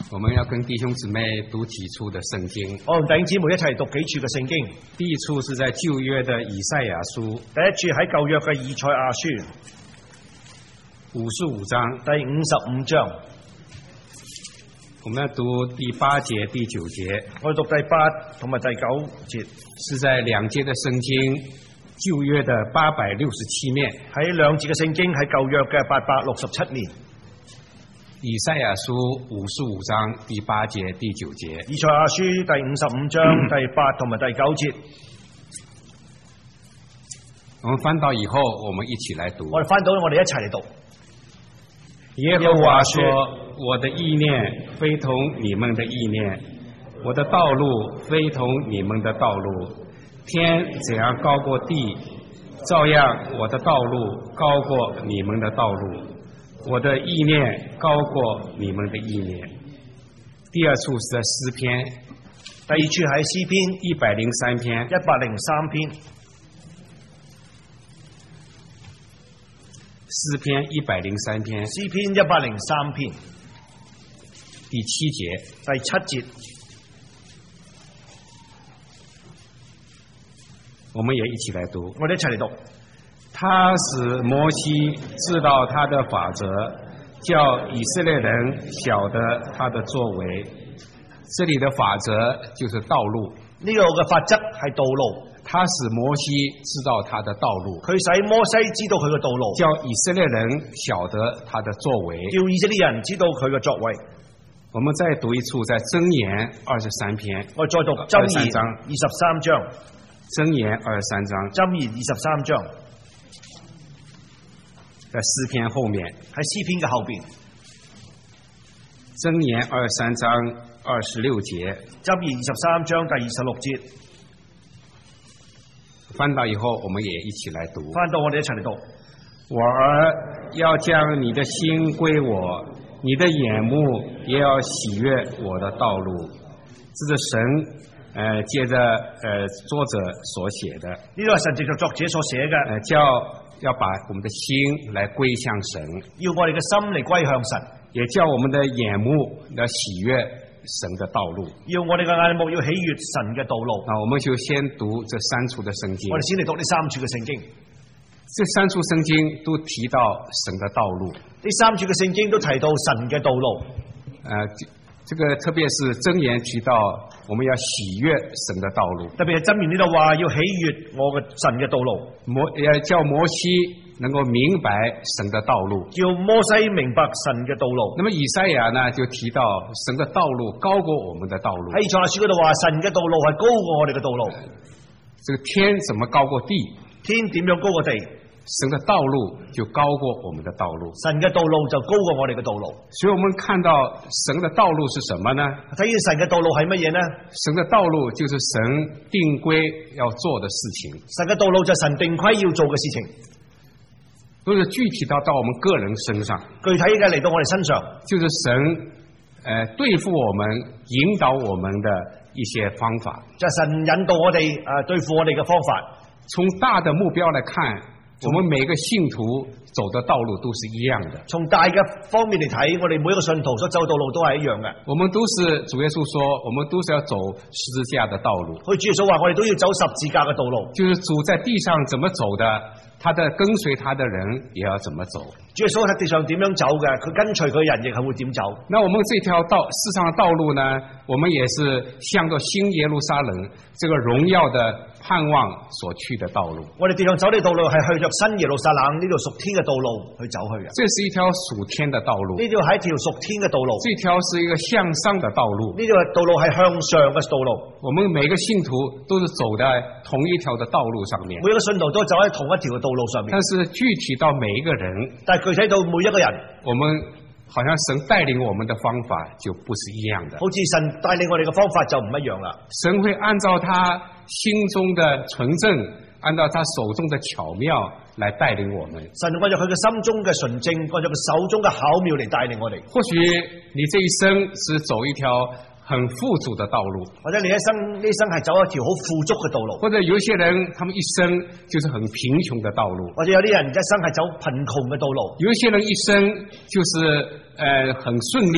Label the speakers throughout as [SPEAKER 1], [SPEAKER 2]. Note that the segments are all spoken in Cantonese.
[SPEAKER 1] 我們要跟弟兄姊妹讀幾處的聖經。
[SPEAKER 2] 我同弟兄姊妹一齊讀幾處嘅聖經。
[SPEAKER 1] 第一處是在舊約的以賽亞書，
[SPEAKER 2] 第一處喺舊約嘅以賽亞書
[SPEAKER 1] 55章，
[SPEAKER 2] 第55章。
[SPEAKER 1] 我們要讀第8節、第9節。
[SPEAKER 2] 我讀第8同埋第9節，
[SPEAKER 1] 是在2節的聖經，舊約的867面。
[SPEAKER 2] 喺2節嘅聖經喺舊約嘅867面。
[SPEAKER 1] 以賽亞書55章第8節、第9節。
[SPEAKER 2] 以賽亞書第55章第8同埋第9節。
[SPEAKER 1] 我們翻到以後，我們一起來讀。
[SPEAKER 2] 我哋翻到，我哋一齊嚟讀。
[SPEAKER 1] 耶和華說：我的意念非同你們的意念，我的道路非同你們的道路。天怎樣高過地，照樣我的道路高過你們的道路。我的意念高過你們的意念。第二處是在詩篇，
[SPEAKER 2] 第二處喺詩篇
[SPEAKER 1] 103篇。
[SPEAKER 2] 103篇。
[SPEAKER 1] 詩篇103篇。
[SPEAKER 2] 詩篇103篇。
[SPEAKER 1] 第7節。
[SPEAKER 2] 第7節。
[SPEAKER 1] 我們也一起來讀。
[SPEAKER 2] 我哋一齊嚟讀。
[SPEAKER 1] 他使摩西知道他的法則，叫以色列人曉得他的作為。這裏的法則就是道路。
[SPEAKER 2] 呢個嘅法則係道路。
[SPEAKER 1] 他使摩西知道他的道路。
[SPEAKER 2] 佢使摩西知道佢嘅道路。
[SPEAKER 1] 叫以色列人曉得他的作為。
[SPEAKER 2] 叫以色列人知道佢嘅作為。
[SPEAKER 1] 我們再讀一處，在箴言23篇。
[SPEAKER 2] 我再讀箴言23章。
[SPEAKER 1] 箴言23章。
[SPEAKER 2] 箴言23章。
[SPEAKER 1] 在詩篇後面，
[SPEAKER 2] 喺詩篇嘅後邊。
[SPEAKER 1] 箴言23章26節。
[SPEAKER 2] 箴言23章第26節。
[SPEAKER 1] 翻到以後，我們也一起來讀。
[SPEAKER 2] 翻到我哋一齊嚟讀。
[SPEAKER 1] 我兒要將你的心歸我，你的眼目也要喜悅我的道路。這是神借着作者所寫的。呢個係神藉着作者所寫嘅。要把我們的心來歸向神，
[SPEAKER 2] 要我哋嘅心嚟歸向神，
[SPEAKER 1] 也叫我們的眼目來喜悅神的道路，
[SPEAKER 2] 要我哋嘅眼目要喜悅神嘅道路。
[SPEAKER 1] 我們就先讀這3處的聖經。
[SPEAKER 2] 我哋先嚟讀呢3處嘅聖經。
[SPEAKER 1] 這3處聖經都提到神的道路，
[SPEAKER 2] 呢3處嘅聖經都提到神嘅道路。
[SPEAKER 1] 這個特別是箴言提到我們要喜悅神的道路，
[SPEAKER 2] 特別係箴言呢度話要喜悅我嘅神嘅道路，
[SPEAKER 1] 叫摩西能夠明白神的道路，
[SPEAKER 2] 叫摩西明白神嘅道路。
[SPEAKER 1] 那麼以賽亞呢就提到神的道路高過我們的道路。
[SPEAKER 2] 喺以賽亞書嗰度話神嘅道路係高過我哋嘅道路。
[SPEAKER 1] 這個天怎麼高過地？
[SPEAKER 2] 天點樣高過地？
[SPEAKER 1] 神的道路就高過我們的道路，
[SPEAKER 2] 神嘅道路就高過我哋嘅道路。
[SPEAKER 1] 所以我們看到神的道路是什麼呢？
[SPEAKER 2] 睇見神嘅道路係乜嘢呢？
[SPEAKER 1] 神的道路就是神定規要做的事情。
[SPEAKER 2] 神嘅道路就係神定規要做嘅事情，
[SPEAKER 1] 都是具體到我們個人身上。
[SPEAKER 2] 具體嘅嚟到我哋身上，
[SPEAKER 1] 就是神對付我們、引導我們的一些方法。
[SPEAKER 2] 就係神引導我哋對付我哋嘅方法。
[SPEAKER 1] 從大的目標來看，我們每個信徒走的道路都是一樣的。
[SPEAKER 2] 從大嘅方面嚟睇，我哋每一個信徒所走道路都係一樣嘅。
[SPEAKER 1] 我們都是主耶穌說，我們都是要走十字架的道路。
[SPEAKER 2] 主耶穌話，我哋都要走十字架嘅道路。就是
[SPEAKER 1] 主在地上怎麼走的，他的跟隨他的人也要怎麼走。
[SPEAKER 2] 主耶穌喺地上點樣走嘅，佢跟隨佢人亦係會點走。
[SPEAKER 1] 那我們這條世上的道路呢，我們也是向着新耶路撒冷這個榮耀的盼望所去的道路。
[SPEAKER 2] 我哋地上走呢條道路係去着新耶路撒冷呢條屬天嘅道路去走去嘅。
[SPEAKER 1] 這是一條屬天的道路。
[SPEAKER 2] 呢條係一條屬天嘅道路。
[SPEAKER 1] 這條是一個向上的道路。
[SPEAKER 2] 呢條道路係向上嘅道路。
[SPEAKER 1] 我們每個信徒都是走在同一條的道路上面。
[SPEAKER 2] 每一個信徒都走喺同一條嘅道路上面。
[SPEAKER 1] 但是具體到每一個人，
[SPEAKER 2] 但係具體到每一個人，
[SPEAKER 1] 我們好像神帶領我們的方法就不是一樣的。
[SPEAKER 2] 好似神帶領我哋嘅方法就唔一樣啦。
[SPEAKER 1] 神會按照他心中的純正，按照他手中的巧妙來帶領我們。神
[SPEAKER 2] 按照佢嘅心中嘅純正，按照佢手中嘅巧妙嚟帶領我哋。
[SPEAKER 1] 或許你這一生是走一條很富足的道路，
[SPEAKER 2] 或者你呢生係走一條好富足嘅道路，
[SPEAKER 1] 或者有些人他們一生就是很貧窮的道路，
[SPEAKER 2] 或者有啲人一生係走貧窮嘅道路，
[SPEAKER 1] 有些人一生就是很順利，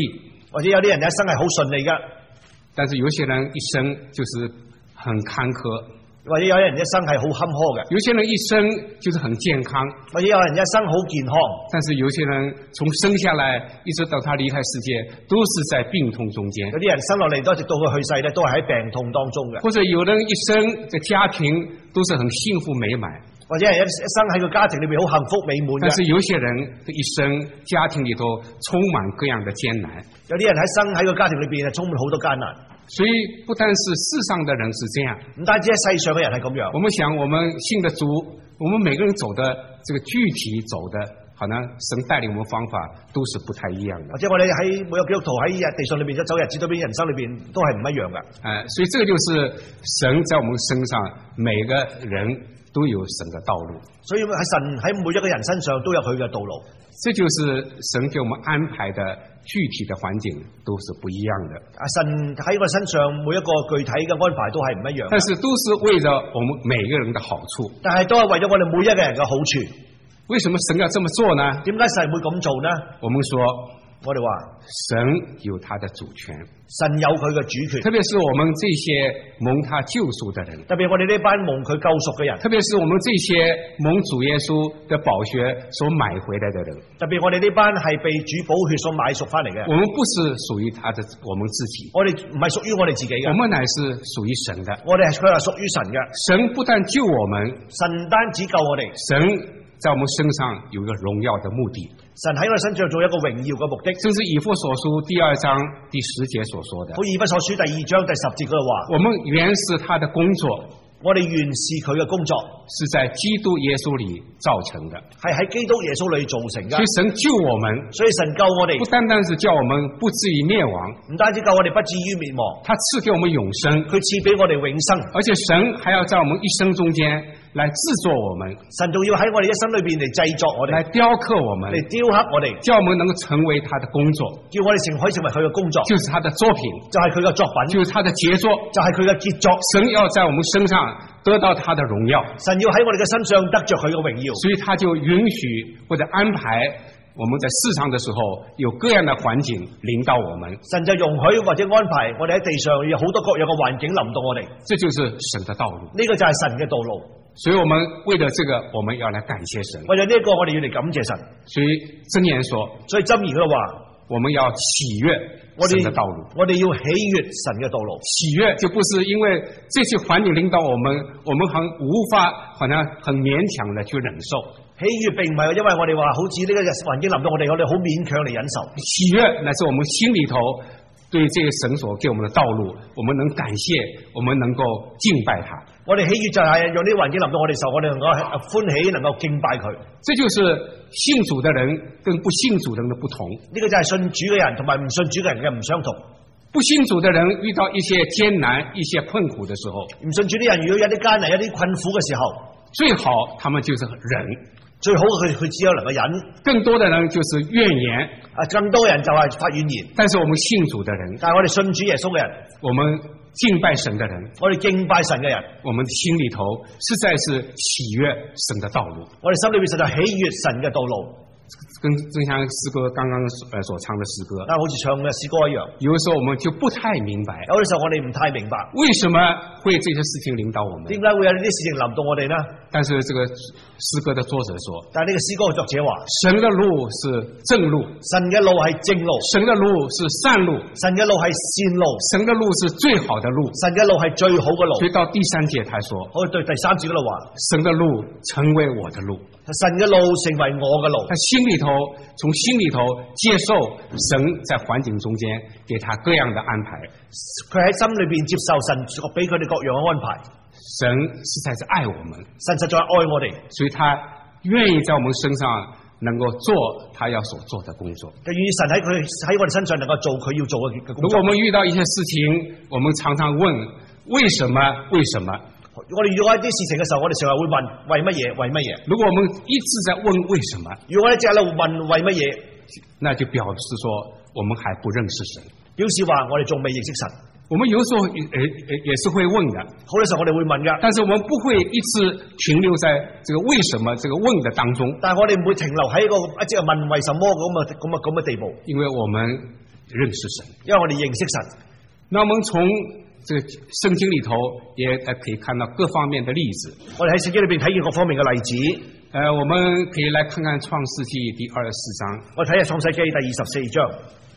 [SPEAKER 2] 或者有啲人一生係好順利㗎，
[SPEAKER 1] 但是有些人一生就是很坎坷，
[SPEAKER 2] 或者有人一生係好坎坷嘅，
[SPEAKER 1] 有些人一生就是很健康，
[SPEAKER 2] 或者有人一生好健康，
[SPEAKER 1] 但是有些人從生下來一直到他離開世界，都是在病痛中間。
[SPEAKER 2] 有啲人生落嚟都直到佢去世咧，都係喺病痛當中嘅。
[SPEAKER 1] 或者有人一生的家庭都是很幸福美滿，
[SPEAKER 2] 或者係一生喺個家庭裏邊好幸福美滿嘅。
[SPEAKER 1] 但是有些人的一生家庭裏頭充滿各樣的艱難。
[SPEAKER 2] 有啲人喺個家庭裏邊係充滿好多艱難。
[SPEAKER 1] 所以不但是世上的人是這樣，
[SPEAKER 2] 唔單止喺世上嘅人係咁樣。
[SPEAKER 1] 我們想我們信的主，我們每個人走的這個具體走的，可能神帶領我們方法都是不太一樣的。
[SPEAKER 2] 或者我哋喺每個基督徒喺地上裏邊走日子裏邊人生裏邊都係唔一樣嘅。
[SPEAKER 1] 所以這個就是神在我們身上每個人都有神的道路。
[SPEAKER 2] 所以喺神喺每一個人身上都有佢嘅道路。
[SPEAKER 1] 這就是神給我們安排的具體的環境都是不一樣的。
[SPEAKER 2] 神喺我身上每一個具體嘅安排都係唔一樣，
[SPEAKER 1] 但是都是為了我們每個人的好處。
[SPEAKER 2] 但係都係為咗我哋每一個人嘅好處。
[SPEAKER 1] 為什麼神要這麼做呢？
[SPEAKER 2] 點解神會咁做呢？
[SPEAKER 1] 我們說，
[SPEAKER 2] 我哋話
[SPEAKER 1] 神有他的主權，
[SPEAKER 2] 神有佢嘅主權。
[SPEAKER 1] 特別是我們這些蒙他救贖的人，
[SPEAKER 2] 特別我哋呢班蒙佢救贖嘅人，
[SPEAKER 1] 特別是我們這些蒙主耶穌的寶血所買回來的人，
[SPEAKER 2] 特別我哋呢班係被主寶血所買贖翻嚟嘅。
[SPEAKER 1] 我們不是屬於他的，我們自己，
[SPEAKER 2] 我哋唔係屬於我哋自己嘅，
[SPEAKER 1] 我們乃是屬於神的。
[SPEAKER 2] 我哋係佢係屬於神嘅。
[SPEAKER 1] 神不但救我們，
[SPEAKER 2] 神單止救我哋，
[SPEAKER 1] 神在我們身上有一個榮耀的目的。
[SPEAKER 2] 神喺我哋身上做一個榮耀嘅目的，
[SPEAKER 1] 正是以弗所書第2章第10節所說的。
[SPEAKER 2] 好，以弗所書第2章第10節嗰度話，
[SPEAKER 1] 我們原是他的工作，
[SPEAKER 2] 我哋原是佢嘅工作，
[SPEAKER 1] 是在基督耶穌裏造成的，
[SPEAKER 2] 係喺基督耶穌裏造成嘅。
[SPEAKER 1] 所以神救我們，
[SPEAKER 2] 所以神救我哋，
[SPEAKER 1] 不單單是叫我們不至於滅亡，
[SPEAKER 2] 唔單止救我哋不至於滅亡，
[SPEAKER 1] 他賜給我們永生，
[SPEAKER 2] 佢賜俾我哋永生，
[SPEAKER 1] 而且神還要在我們一生中間來製作我們，
[SPEAKER 2] 神仲要喺我哋一生裏邊嚟製作我哋，
[SPEAKER 1] 來雕刻我們，
[SPEAKER 2] 嚟雕刻我哋，
[SPEAKER 1] 叫我們能夠成為他的工作，
[SPEAKER 2] 叫我哋可以成為佢嘅工作，
[SPEAKER 1] 就是他的作品，
[SPEAKER 2] 就係佢嘅作品，
[SPEAKER 1] 就是他的傑作，
[SPEAKER 2] 就係佢嘅傑作。
[SPEAKER 1] 神要在我們身上得到他的榮耀，
[SPEAKER 2] 神要喺我哋嘅身上得着佢嘅榮耀，
[SPEAKER 1] 所以他就允許或者安排我們在世上的時候有各樣的環境臨到我們，
[SPEAKER 2] 神就容許或者安排我哋喺地上有好多各樣嘅環境臨到我哋，
[SPEAKER 1] 這就是神的道路。
[SPEAKER 2] 呢個就係神嘅道路。
[SPEAKER 1] 所以我們為了這個，我們要來感謝神。
[SPEAKER 2] 為咗呢一個，我哋要嚟感謝神。
[SPEAKER 1] 所以箴言說，
[SPEAKER 2] 所以箴言佢話，
[SPEAKER 1] 我們要喜悅神的道路。
[SPEAKER 2] 我哋要喜悅神嘅道路。
[SPEAKER 1] 喜悅就不是因為這些環境領導我們很無法好像很勉強的去忍受。
[SPEAKER 2] 喜悅並唔係因為我哋話好似呢個環境臨到我哋好勉強嚟忍受。
[SPEAKER 1] 喜悅乃是我們心裏頭對這個神所給我們的道路，我們能感謝，我們能夠敬拜他。
[SPEAKER 2] 我哋喜悅就係讓呢啲環境臨到我哋時候，我哋能夠歡喜，能夠敬拜佢。
[SPEAKER 1] 這就是信主的人跟不信主的人的不同。
[SPEAKER 2] 呢個就係信主嘅人同埋唔信主嘅人嘅唔相同。
[SPEAKER 1] 不信主的人遇到一些艱難、一些困苦的時候，
[SPEAKER 2] 唔信主啲人如果有啲艱難、有啲困苦嘅時候，
[SPEAKER 1] 最好他們就是忍。
[SPEAKER 2] 最好佢只有能夠忍，
[SPEAKER 1] 更多的人就是怨言，
[SPEAKER 2] 更多人就係發怨言。
[SPEAKER 1] 但是我們信主的人，
[SPEAKER 2] 但係我哋信主耶穌嘅人，
[SPEAKER 1] 我們敬拜神的人，
[SPEAKER 2] 我哋敬拜神嘅人，
[SPEAKER 1] 我們心裏頭實在是喜悅神的道路。
[SPEAKER 2] 我哋心裏邊實在喜悅神嘅道路。
[SPEAKER 1] 跟正像詩歌剛剛所唱的詩歌，
[SPEAKER 2] 但好似唱嘅詩歌一樣，
[SPEAKER 1] 有的時候我們就不太明白，
[SPEAKER 2] 有啲時候我哋唔太明白，
[SPEAKER 1] 為什麼會這些事情領導我們？
[SPEAKER 2] 點解會有呢啲事情臨到我哋呢？
[SPEAKER 1] 但是這個詩歌的作者說，
[SPEAKER 2] 但係呢個詩歌嘅作者話，
[SPEAKER 1] 神的路是正路，
[SPEAKER 2] 神嘅路係正路，
[SPEAKER 1] 神的路是善路，
[SPEAKER 2] 神嘅路係善路，
[SPEAKER 1] 神的路是最好的路，
[SPEAKER 2] 神嘅路係最好嘅路。
[SPEAKER 1] 所以到第3節他說，
[SPEAKER 2] 好，對第3節嗰度話，
[SPEAKER 1] 神的路成為我的路，
[SPEAKER 2] 神嘅路成為我嘅路。
[SPEAKER 1] 他從心裏頭接受神在環境中間給他各樣的安排，
[SPEAKER 2] 佢喺心裏邊接受神俾佢哋各樣嘅安排。
[SPEAKER 1] 神實在是愛我們，
[SPEAKER 2] 神實在愛我哋，
[SPEAKER 1] 所以他願意在我們身上能夠做他要所做的工作。
[SPEAKER 2] 就願意神喺我哋身上能夠做佢要做嘅工作。
[SPEAKER 1] 如果我們遇到一些事情，我們常常問為什麼？為什麼？
[SPEAKER 2] 我哋遇到一啲事情嘅時候，我哋成日會問為乜嘢？為乜嘢？
[SPEAKER 1] 如果我們一直在問為什麼，
[SPEAKER 2] 如果我哋淨係喺度問為乜嘢，
[SPEAKER 1] 那就表示說我們還不認識神，
[SPEAKER 2] 表示話我哋仲未認識神。
[SPEAKER 1] 我們有時候也是會問的，
[SPEAKER 2] 好多時候我哋會問噶，
[SPEAKER 1] 但是我們不會一直停留在這個為什麼這個問的當中。
[SPEAKER 2] 但係我哋唔會停留喺一個即係問為什麼咁嘅地步，
[SPEAKER 1] 因為我們认识神。
[SPEAKER 2] 因為我哋認識神。
[SPEAKER 1] 那我們從這個聖經裏頭也可以看到各方面的例子。
[SPEAKER 2] 我哋喺聖經裏邊睇見各方面嘅例子。
[SPEAKER 1] 我們可以來看看創世紀第24章。
[SPEAKER 2] 我睇下創世紀第24章。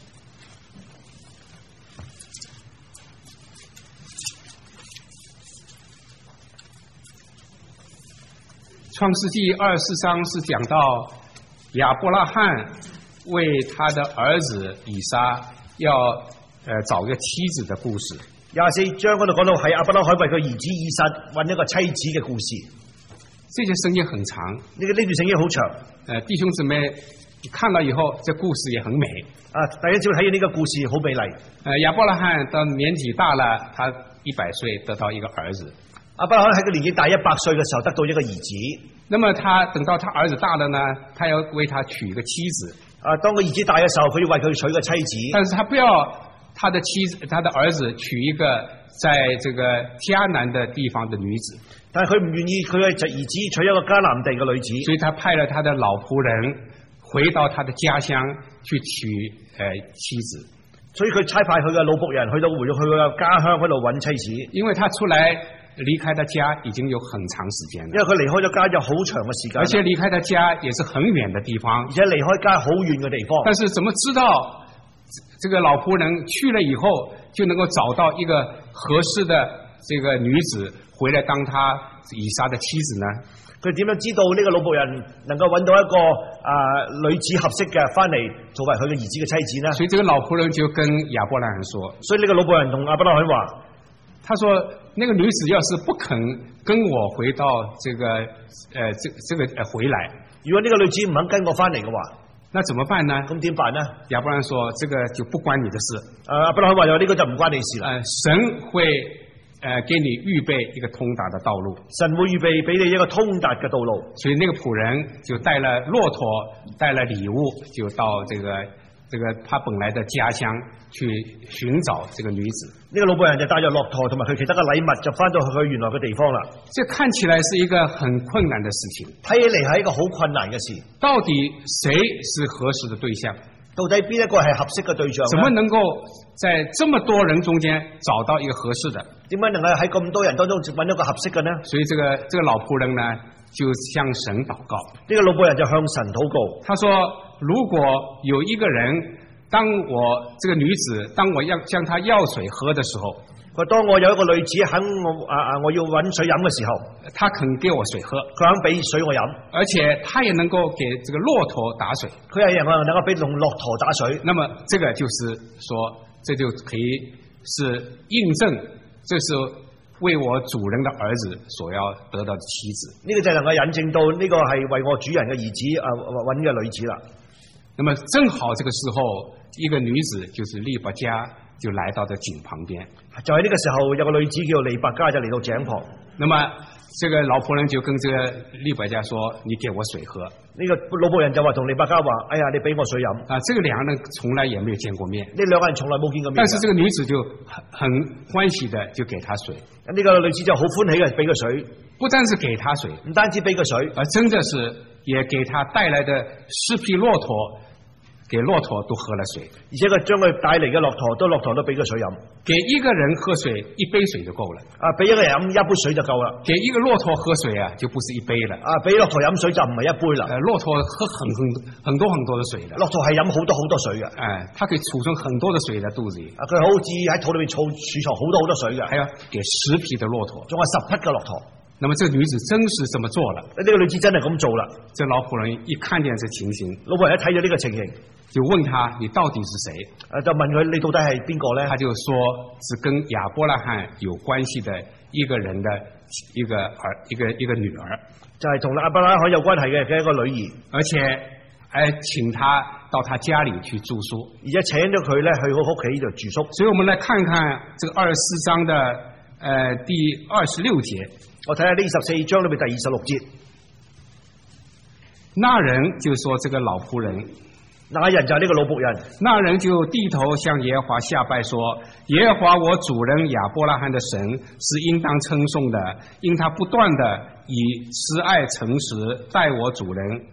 [SPEAKER 1] 創世紀24章是講到亞伯拉罕為他的兒子以撒要找一個妻子的故事。
[SPEAKER 2] 24章嗰度講到係亞伯拉罕為佢兒子以撒揾一個妻子嘅故事。
[SPEAKER 1] 這些聖經很長，
[SPEAKER 2] 呢段聖經好長。
[SPEAKER 1] 弟兄姊妹看了以後，這故事也很美。
[SPEAKER 2] 大家只要睇見呢個故事好美麗。
[SPEAKER 1] 亞伯拉罕到年紀大了，他100歲得到一個兒子。
[SPEAKER 2] 亞伯拉罕喺佢年紀大100歲嘅時候得到一個兒子。
[SPEAKER 1] 那麼等到他兒子大了呢，他要為他娶一個妻子。
[SPEAKER 2] 當個兒子大嘅時候，佢要為佢娶個妻子。但是
[SPEAKER 1] 他不要他的兒子娶一個在這個迦南的地方的女子。
[SPEAKER 2] 但係佢唔願意佢嘅兒子娶一個迦南地嘅女子，
[SPEAKER 1] 所以他派了他的老僕人回到他的家鄉去娶妻子。
[SPEAKER 2] 所以佢差派佢嘅老僕人回到佢嘅家鄉嗰度揾妻子。
[SPEAKER 1] 因為他出來離開他家已經有很長時間了，
[SPEAKER 2] 因為佢離開咗家有好長嘅時間，
[SPEAKER 1] 而且離開他家也是很遠的地方，
[SPEAKER 2] 而且離開家好遠嘅地方。
[SPEAKER 1] 但是怎麼知道這個老僕人去了以後就能夠找到一個合適的這個女子回來當他以撒的妻子呢？
[SPEAKER 2] 佢點樣知道呢個老僕人能夠揾到一個女子合適嘅翻嚟作為佢嘅兒子嘅妻子呢？
[SPEAKER 1] 所以這個老僕人就跟亞伯拉罕說，
[SPEAKER 2] 所以呢個老僕人同亞伯拉罕話，
[SPEAKER 1] 他說那個女子要是不肯跟我回到這個回來，
[SPEAKER 2] 如果呢個女子唔肯跟我翻嚟嘅話，
[SPEAKER 1] 那怎麼辦呢？
[SPEAKER 2] 咁點辦呢？
[SPEAKER 1] 亞伯拉罕說，這個就不關你的事。
[SPEAKER 2] 亞伯拉罕話，呢個就唔關你事啦。
[SPEAKER 1] 神會給你預備一個通達的道路，
[SPEAKER 2] 神會預備俾你一個通達嘅道路。
[SPEAKER 1] 所以那個僕人就帶了駱駝，帶了禮物，就到這個他本來的家鄉去尋找這個女子。
[SPEAKER 2] 呢個老僕人就帶咗駱駝同埋佢其他嘅禮物，就翻到去佢原來嘅地方啦。
[SPEAKER 1] 這看起來是一個很困難的事情，
[SPEAKER 2] 睇起嚟係一個好困難嘅事。
[SPEAKER 1] 到底誰是合適的對象？
[SPEAKER 2] 到底邊一個係合適嘅對象？
[SPEAKER 1] 怎麼能夠在這麼多人中間找到一個合適的？
[SPEAKER 2] 點解能夠喺咁多人當中揾一個合適嘅呢？
[SPEAKER 1] 所以這個老僕人呢，就向神禱告。
[SPEAKER 2] 呢個老僕人就向神禱告。他說：
[SPEAKER 1] 如果有一個人，當我這個女子，當我要向她要水喝的時候，
[SPEAKER 2] 當我有一個女子肯我要揾水飲嘅時候，
[SPEAKER 1] 她肯給我水喝，
[SPEAKER 2] 佢肯俾水我飲，
[SPEAKER 1] 而且她也能夠給這個駱駝打水，
[SPEAKER 2] 佢係能夠俾駱駝打水。
[SPEAKER 1] 那麼這個就是說，這就可以是印證，這是為我主人的兒子所要得到的妻子。
[SPEAKER 2] 呢個就能夠引證到呢個係為我主人嘅兒子揾嘅女子啦。
[SPEAKER 1] 那麼正好這個時候，一個女子就是利百加就來到這井旁邊。
[SPEAKER 2] 就喺呢個時候，有個女子叫利百加就嚟到井旁。
[SPEAKER 1] 那麼這個老僕人就跟這個利百加說：你給我水喝。
[SPEAKER 2] 呢個老僕人就話同利百加話：哎呀，你俾我水飲。
[SPEAKER 1] 這個兩個人從來也沒有見過面。
[SPEAKER 2] 呢兩個人從來冇見過面。
[SPEAKER 1] 但是這個女子就很歡喜的就給他水。
[SPEAKER 2] 呢個女子就好歡喜嘅俾佢水，
[SPEAKER 1] 不單是給他水，
[SPEAKER 2] 唔單止俾佢水，
[SPEAKER 1] 而真的是也給他帶來的10匹駱駝，給駱駝都喝了水，
[SPEAKER 2] 而且佢將佢帶嚟嘅駱駝都俾佢水飲。
[SPEAKER 1] 給一個人喝水一杯水就夠了。
[SPEAKER 2] 俾一個人飲一杯水就夠啦。給
[SPEAKER 1] 一個駱駝喝水就不是一杯了。
[SPEAKER 2] 俾駱駝飲水就唔係一杯啦。
[SPEAKER 1] 駱駝喝很多的水的。
[SPEAKER 2] 駱駝係飲好多水嘅。
[SPEAKER 1] 它可以儲存很多的水在肚子裏。
[SPEAKER 2] 佢好似喺肚裏面儲藏好多水嘅。
[SPEAKER 1] 還要給10匹的駱駝，
[SPEAKER 2] 仲係10匹嘅駱駝。
[SPEAKER 1] 那麼這個女子真是這麼做了。
[SPEAKER 2] 呢個女子真係咁做啦。
[SPEAKER 1] 這老僕人一看見這情形，
[SPEAKER 2] 老僕人一睇咗呢個情形，
[SPEAKER 1] 就問他：你到底是誰？
[SPEAKER 2] 就問佢你到底係邊個咧？
[SPEAKER 1] 他就說是跟亞伯拉罕有關係的一個人的一個女兒，
[SPEAKER 2] 就係同亞伯拉罕有關係嘅一個女兒，
[SPEAKER 1] 而且還請他到他家裏去住宿，
[SPEAKER 2] 而且請咗佢咧去我屋企度住宿。
[SPEAKER 1] 所以我們來看看這個24章的第26節。
[SPEAKER 2] 我睇下呢24章裏面第26節。
[SPEAKER 1] 那人就說這個老僕人，
[SPEAKER 2] 那人就係呢個老僕人，
[SPEAKER 1] 那人就低頭向耶和華下拜說：耶和華我主人亞伯拉罕的神是應當稱頌的，因他不斷的以慈愛誠實待我主人，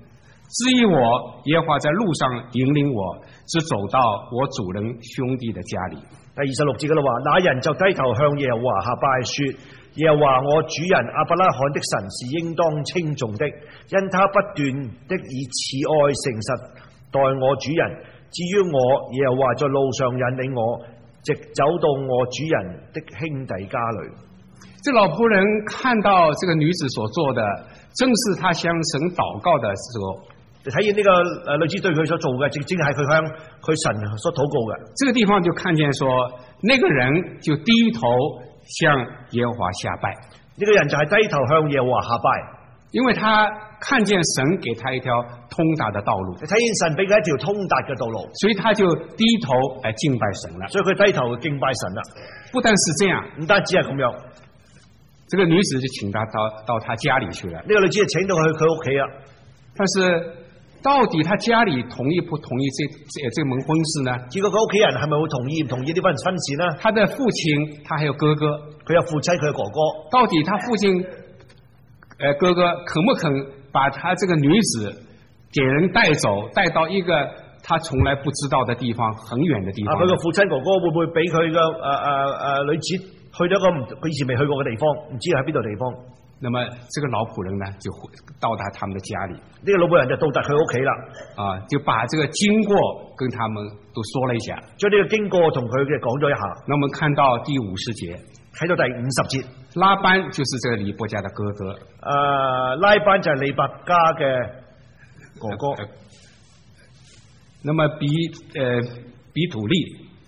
[SPEAKER 1] 至于我，耶和华在路上引領我，直走到我主人兄弟的家裏。
[SPEAKER 2] 第26節嗰度話，那人就低頭向耶和華下拜，說：耶和華我主人亞伯拉罕的神是應當稱頌的，因他不斷的以慈愛誠實待我主人。至於我，耶和華在路上引領我，直走到我主人的兄弟家裏。
[SPEAKER 1] 這老僕人看到這個女子所做的，正是他向神禱告的時候。
[SPEAKER 2] 睇見呢個女子對佢所做嘅，正正係佢向佢神所禱告嘅。
[SPEAKER 1] 這個地方就看見說，那個人就低頭向耶和華下拜。
[SPEAKER 2] 呢個人就係低頭向耶和華下拜，因為
[SPEAKER 1] 他看見神給他一條通達的道路。
[SPEAKER 2] 睇見神俾佢一條通達嘅道路，
[SPEAKER 1] 所以他就低頭來敬拜神了。
[SPEAKER 2] 所以佢低頭敬拜神啦。
[SPEAKER 1] 不單是這樣，
[SPEAKER 2] 唔單止係咁樣，
[SPEAKER 1] 這個女子就請他到他家裏去了。
[SPEAKER 2] 呢個女子就請到佢屋企啦。
[SPEAKER 1] 但是到底他家裏同意不同意這門婚事呢？
[SPEAKER 2] 結果佢屋企人係咪會同意唔同意呢份婚事呢？
[SPEAKER 1] 他的父親，他還有哥哥，
[SPEAKER 2] 佢有父親，佢有哥哥。
[SPEAKER 1] 到底他父親哥哥肯不肯把他這個女子給人帶走，帶到一個他從來不知道的地方，很遠的地方？
[SPEAKER 2] 佢個父親哥哥會唔會俾佢嘅女子去咗一個佢以前未去過嘅地方，唔知喺邊度地方？
[SPEAKER 1] 那麼這個老僕人呢，就到達他們的家裏。
[SPEAKER 2] 呢個老僕人就到達佢屋企啦，
[SPEAKER 1] 就把這個經過跟他們都說了一下，
[SPEAKER 2] 將呢個經過同佢嘅講咗一下。
[SPEAKER 1] 那我們看到第50節，
[SPEAKER 2] 睇到第50節，
[SPEAKER 1] 拉班就是這個利伯家的哥哥。
[SPEAKER 2] 拉班就係利伯家嘅哥哥。
[SPEAKER 1] 那麼比土利，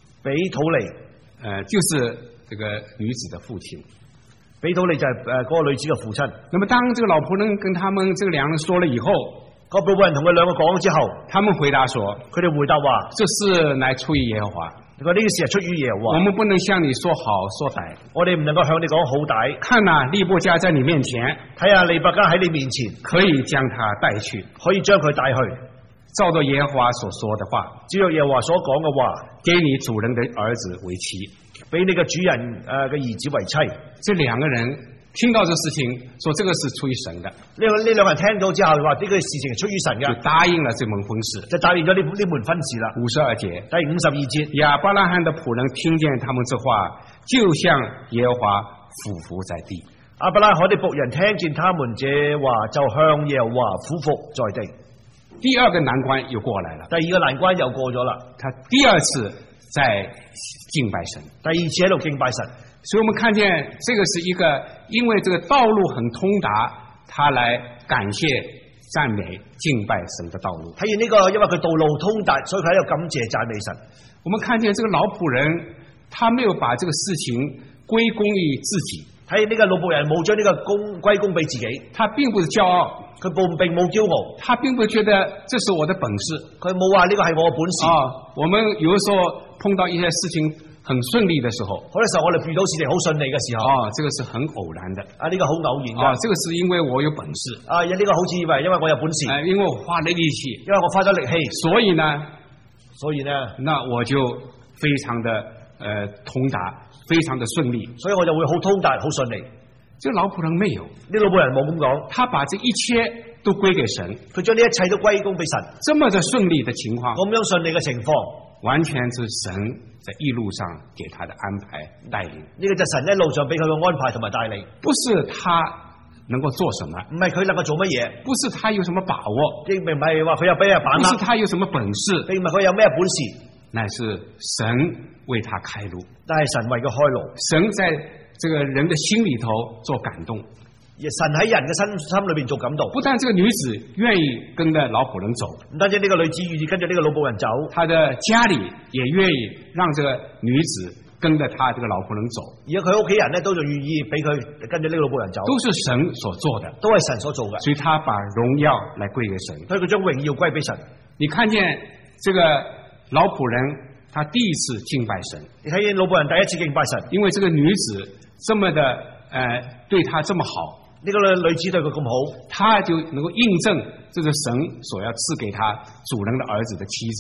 [SPEAKER 1] 就是這個女子的父親。
[SPEAKER 2] 比土利就係嗰個女子嘅父親。
[SPEAKER 1] 那麼當這個老僕人跟他們這個兩人說了以後，
[SPEAKER 2] 個老僕人同佢兩個講之後，
[SPEAKER 1] 他們回答說：
[SPEAKER 2] 佢哋回答話，
[SPEAKER 1] 這事乃出於耶和華。
[SPEAKER 2] 佢話呢個事係出於耶和華。我
[SPEAKER 1] 們不能向你說好說歹，
[SPEAKER 2] 我哋唔能夠向你講好歹。
[SPEAKER 1] 看哪，利伯家在你面前，
[SPEAKER 2] 睇下利伯家喺你面前，
[SPEAKER 1] 可以將他帶去，
[SPEAKER 2] 可以將佢帶去。
[SPEAKER 1] 照着耶和華所說的話，
[SPEAKER 2] 照着耶和華所講嘅話，
[SPEAKER 1] 給你主人的兒子為妻，
[SPEAKER 2] 俾你嘅主人嘅兒子為妻。
[SPEAKER 1] 這兩個人聽到這事情，說這個是出於神的。呢
[SPEAKER 2] 兩個人聽到之後話呢個事情係出於神嘅，
[SPEAKER 1] 就答應了這門婚事，
[SPEAKER 2] 就答應咗呢門婚事啦。
[SPEAKER 1] 52節，
[SPEAKER 2] 第52節，
[SPEAKER 1] 亞伯拉罕的僕人聽見他們這話，就向耶和華俯伏在地。
[SPEAKER 2] 亞伯拉罕的僕人聽見他們這話，就向耶和華俯伏在地。
[SPEAKER 1] 第二個難關又過來了，
[SPEAKER 2] 第二個難關又過咗啦。
[SPEAKER 1] 他第二次在敬拜神，
[SPEAKER 2] 第二次喺度敬拜神。
[SPEAKER 1] 所以我們看見這個是一個因為這個道路很通達，他來感謝讚美敬拜神的道路。
[SPEAKER 2] 睇見呢個因為佢道路通達，所以佢喺度感謝讚美神。
[SPEAKER 1] 我們看見這個老僕人，他沒有把這個事情歸功於自己。
[SPEAKER 2] 睇見呢個老僕人冇將呢個歸功俾自己，
[SPEAKER 1] 他並不是驕傲，
[SPEAKER 2] 佢並冇驕傲，
[SPEAKER 1] 他並不覺得這是我的本事，
[SPEAKER 2] 佢冇話呢個係我嘅本事。
[SPEAKER 1] 我們有的時候碰到一些事情很順利的時候，
[SPEAKER 2] 好多時候我哋遇到事情好順利嘅時候，
[SPEAKER 1] 這個是很偶然的。
[SPEAKER 2] 呢個好偶然嘅。
[SPEAKER 1] 這個是因為我有本事。
[SPEAKER 2] 呢個好似以為因為我有本事，
[SPEAKER 1] 因為我花了力氣，
[SPEAKER 2] 因為我花咗力氣，
[SPEAKER 1] 所以呢，那我就非常的通達，非常的順利，
[SPEAKER 2] 所以我就會好通達，好順利。
[SPEAKER 1] 這個老僕人沒有，
[SPEAKER 2] 呢老僕人冇咁講，
[SPEAKER 1] 他把這一切都歸給神，
[SPEAKER 2] 佢將呢一切都歸功俾神。
[SPEAKER 1] 這麼的順利的情況，
[SPEAKER 2] 咁樣順利嘅情況，
[SPEAKER 1] 完全是神在一路上給他的安排帶領。
[SPEAKER 2] 呢個就神一路上俾佢嘅安排同埋帶領，
[SPEAKER 1] 不是他能夠做什麼，
[SPEAKER 2] 唔係佢能夠做乜嘢，
[SPEAKER 1] 不是他有什麼把握，
[SPEAKER 2] 亦唔係話佢有咩把握，
[SPEAKER 1] 不是他有什麼本事，
[SPEAKER 2] 並唔係佢有咩本事，
[SPEAKER 1] 乃是神為他開路，
[SPEAKER 2] 但係神為佢開路，
[SPEAKER 1] 神在這個人的心裏頭做感動，
[SPEAKER 2] 神喺人嘅心裏邊做感動。
[SPEAKER 1] 不但這個女子願意跟着老僕人走，
[SPEAKER 2] 唔單止呢個女子願意跟着呢個老僕人走，
[SPEAKER 1] 他的家裏也願意讓這個女子跟着他這個老僕人走，
[SPEAKER 2] 而家佢屋企人呢都就願意俾佢跟着呢個老僕人走，
[SPEAKER 1] 都是神所做的，
[SPEAKER 2] 都係神所做嘅，
[SPEAKER 1] 所以他把榮耀來歸給神，
[SPEAKER 2] 所以佢將榮耀歸俾神。你
[SPEAKER 1] 看見這個老僕人，他第一次敬拜神，
[SPEAKER 2] 你睇見老僕人第一次敬拜神，
[SPEAKER 1] 因為這個女子這麼的對他這麼好，
[SPEAKER 2] 呢個女子對佢咁好，
[SPEAKER 1] 他就能夠印證這個神所要賜給他主人的兒子的妻子。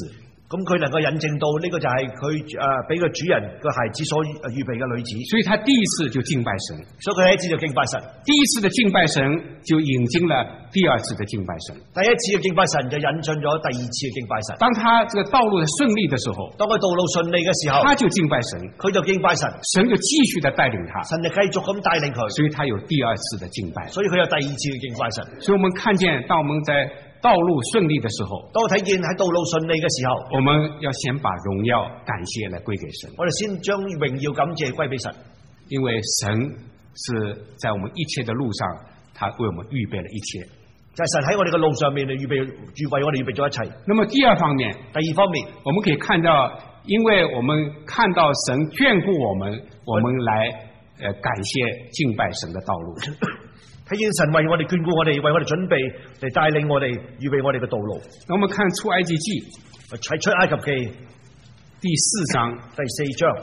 [SPEAKER 2] 咁佢能夠引證到呢個就係佢俾個主人個孩子所預備嘅女子，
[SPEAKER 1] 所以他第一次就敬拜神，
[SPEAKER 2] 所以佢第一次就敬拜神，
[SPEAKER 1] 第一次的敬拜神就引進了第二次的敬拜神，
[SPEAKER 2] 第一次嘅敬拜神就引進咗第二次嘅敬拜神。
[SPEAKER 1] 當他這個道路順利的時候，
[SPEAKER 2] 當佢道路順利嘅時候，
[SPEAKER 1] 他就敬拜神，
[SPEAKER 2] 佢就敬拜神，
[SPEAKER 1] 神就繼續的帶領他，
[SPEAKER 2] 神就繼續咁帶領佢，
[SPEAKER 1] 所以他有第二次的敬拜，
[SPEAKER 2] 所以佢有第二次嘅敬拜神。
[SPEAKER 1] 所以我們看見當我們在道路順利的時候，
[SPEAKER 2] 當我睇見喺道路順利嘅時候，
[SPEAKER 1] 我們要先把榮耀感謝來歸給神，
[SPEAKER 2] 我哋先將榮耀感謝歸俾神，
[SPEAKER 1] 因為神是在我們一切的路上，他為我們預備了一切，
[SPEAKER 2] 就係神喺我哋嘅路上面嚟為我哋預備咗一切。
[SPEAKER 1] 那麼第二方面，
[SPEAKER 2] 我們可以看到，
[SPEAKER 1] 因為我們看到神眷顧我們，我們來感謝敬拜神的道路。
[SPEAKER 2] 睇見神為我哋眷顧我哋，為我哋準備嚟帶領我哋預備我哋嘅道路。
[SPEAKER 1] 我們看出埃及記，
[SPEAKER 2] 出埃及記
[SPEAKER 1] 第4章，
[SPEAKER 2] 第4章。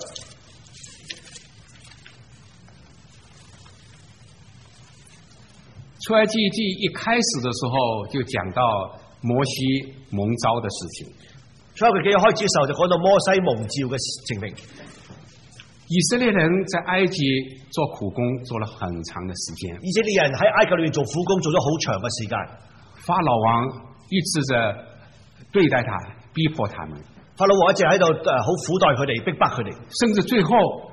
[SPEAKER 1] 出埃及記一開始的時候就講到摩西蒙召的事情。
[SPEAKER 2] 出埃及記一開始嘅時候就講到摩西蒙召嘅情形。
[SPEAKER 1] 以色列人在埃及做苦工做了很長的時間，
[SPEAKER 2] 以色列人喺埃及裏面做苦工做咗好長嘅時間。
[SPEAKER 1] 法老王一直着對待他，逼迫他們。
[SPEAKER 2] 法老王一直喺度好苦待佢哋，逼迫佢哋，
[SPEAKER 1] 甚至最後，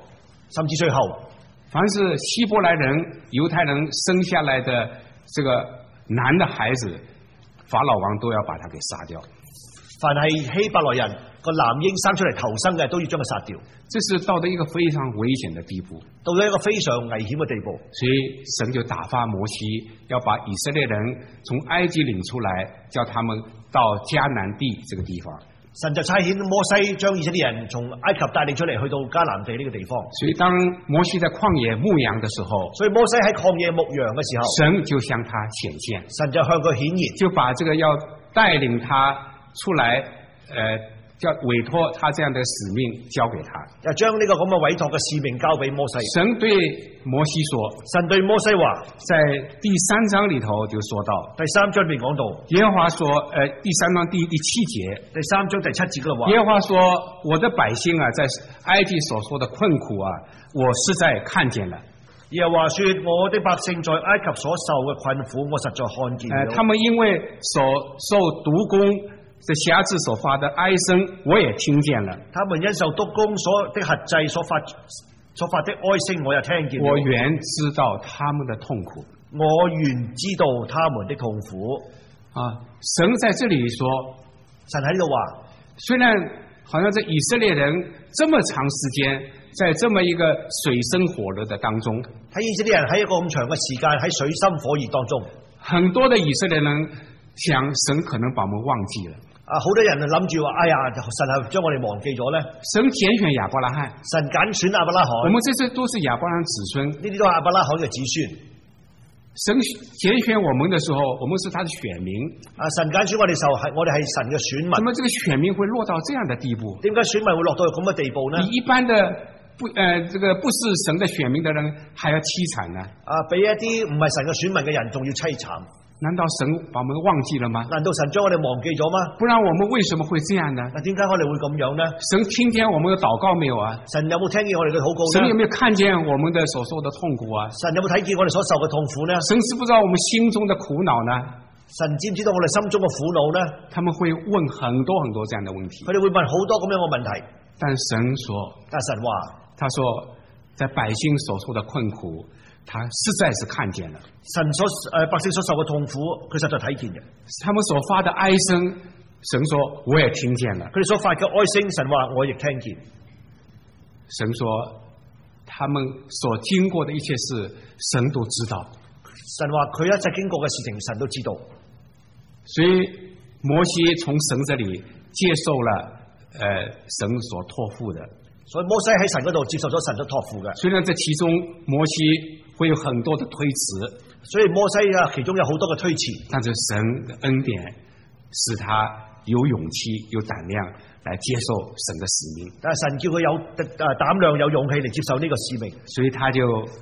[SPEAKER 1] 凡是希伯來人、猶太人生下來的這個男的孩子，法老王都要把他給殺掉。
[SPEAKER 2] 凡係希伯來人個男嬰生出嚟投生嘅，都要將佢殺掉。
[SPEAKER 1] 這是到了一個非常危險的地步，
[SPEAKER 2] 到咗一個非常危險嘅地步。
[SPEAKER 1] 所以神就打發摩西，要把以色列人從埃及領出來，叫他們到迦南地這個地方。
[SPEAKER 2] 神就差遣摩西將以色列人從埃及帶領出嚟，去到迦南地呢個地方。
[SPEAKER 1] 所以當摩西在曠野牧羊的時候，
[SPEAKER 2] 所以摩西喺曠野牧羊嘅時候，
[SPEAKER 1] 神就向他顯現，
[SPEAKER 2] 神就向佢顯現，
[SPEAKER 1] 就把這個要帶領他出來，叫委託他這樣的使命交給他，
[SPEAKER 2] 就將呢個咁嘅委託嘅使命交俾摩西。
[SPEAKER 1] 神對摩西說，
[SPEAKER 2] 神對摩西話，
[SPEAKER 1] 在第3章裏頭就說到，
[SPEAKER 2] 第3章裏面講到，
[SPEAKER 1] 耶和華說，第3章第7節，
[SPEAKER 2] 第3章第7節嘅話，
[SPEAKER 1] 耶和華說，我的百姓啊，在埃及所受的困苦啊，我實在看見了。
[SPEAKER 2] 耶和華說，我的百姓在埃及所受嘅困苦，我實在看見了。
[SPEAKER 1] 他們因為所受督工這轄制所發的哀聲，我也聽見了。
[SPEAKER 2] 他們因受督工所的轄制所發的哀聲，我也聽見了。
[SPEAKER 1] 我原知道他們的痛苦，
[SPEAKER 2] 我原知道他們的痛苦。
[SPEAKER 1] 啊，神在這裏說，
[SPEAKER 2] 神喺呢度話，
[SPEAKER 1] 雖然好像這以色列人這麼長時間在這麼一個水深火熱的當中，
[SPEAKER 2] 睇以色列人喺一個咁長嘅時間喺水深火熱當中，
[SPEAKER 1] 很多的以色列人想神可能把我們忘記了。
[SPEAKER 2] 好多人諗住話，哎呀，神係將我哋忘記咗咧。
[SPEAKER 1] 神揀選亞伯拉罕，
[SPEAKER 2] 神揀選亞伯拉罕，
[SPEAKER 1] 我們這些都是亞伯拉罕子孫，
[SPEAKER 2] 呢啲都係亞伯拉罕嘅子孫。
[SPEAKER 1] 神揀選我們的時候，我們是他的選民。
[SPEAKER 2] 神揀選我哋時候，我哋係神嘅選民。
[SPEAKER 1] 怎麼這個選民會落到這樣的地步？
[SPEAKER 2] 點解選民會落到咁嘅地步呢？
[SPEAKER 1] 比一般的這個不是神的選民的人還要淒慘呢？
[SPEAKER 2] 比一啲唔係神嘅選民嘅人仲要淒慘。
[SPEAKER 1] 難道神把我們忘記了嗎？
[SPEAKER 2] 難道神將我哋忘記咗嗎？
[SPEAKER 1] 不然我們為什麼會這樣呢？
[SPEAKER 2] 那點解我哋會咁樣呢？
[SPEAKER 1] 神聽見我們的禱告沒有啊？
[SPEAKER 2] 神有冇聽見我哋嘅禱告呢？
[SPEAKER 1] 神有沒有看見我們的所受的痛苦啊？
[SPEAKER 2] 神有冇睇見我哋所受嘅痛苦呢？
[SPEAKER 1] 神知不知道我們心中的苦惱呢？
[SPEAKER 2] 神知唔知道我哋心中嘅苦惱呢？
[SPEAKER 1] 他們會問很多很多這樣的問題。
[SPEAKER 2] 佢哋會問好多咁樣嘅問題。
[SPEAKER 1] 但神話，他說在百姓所受的困苦，他實在是看見了。
[SPEAKER 2] 神百姓所受嘅痛苦，佢實在睇見嘅。
[SPEAKER 1] 他們所發的哀聲，神說我也聽見了。
[SPEAKER 2] 佢哋所發嘅哀聲，神話我亦聽見。
[SPEAKER 1] 神說他們所經過的一切事，神都知道。
[SPEAKER 2] 神話佢一切經過嘅事情，神都知道。
[SPEAKER 1] 所以摩西從神這裏接受了神所託付的。
[SPEAKER 2] 所以摩西喺神嗰度接受咗神所託付嘅。
[SPEAKER 1] 雖然這其中摩西會有很多的推辭，
[SPEAKER 2] 所以摩西其中有好多嘅推辭，
[SPEAKER 1] 但是神的恩典使他有勇氣有膽量來接受神的使命。
[SPEAKER 2] 但係神叫佢有膽量有勇氣嚟接受呢個使命，
[SPEAKER 1] 所以他就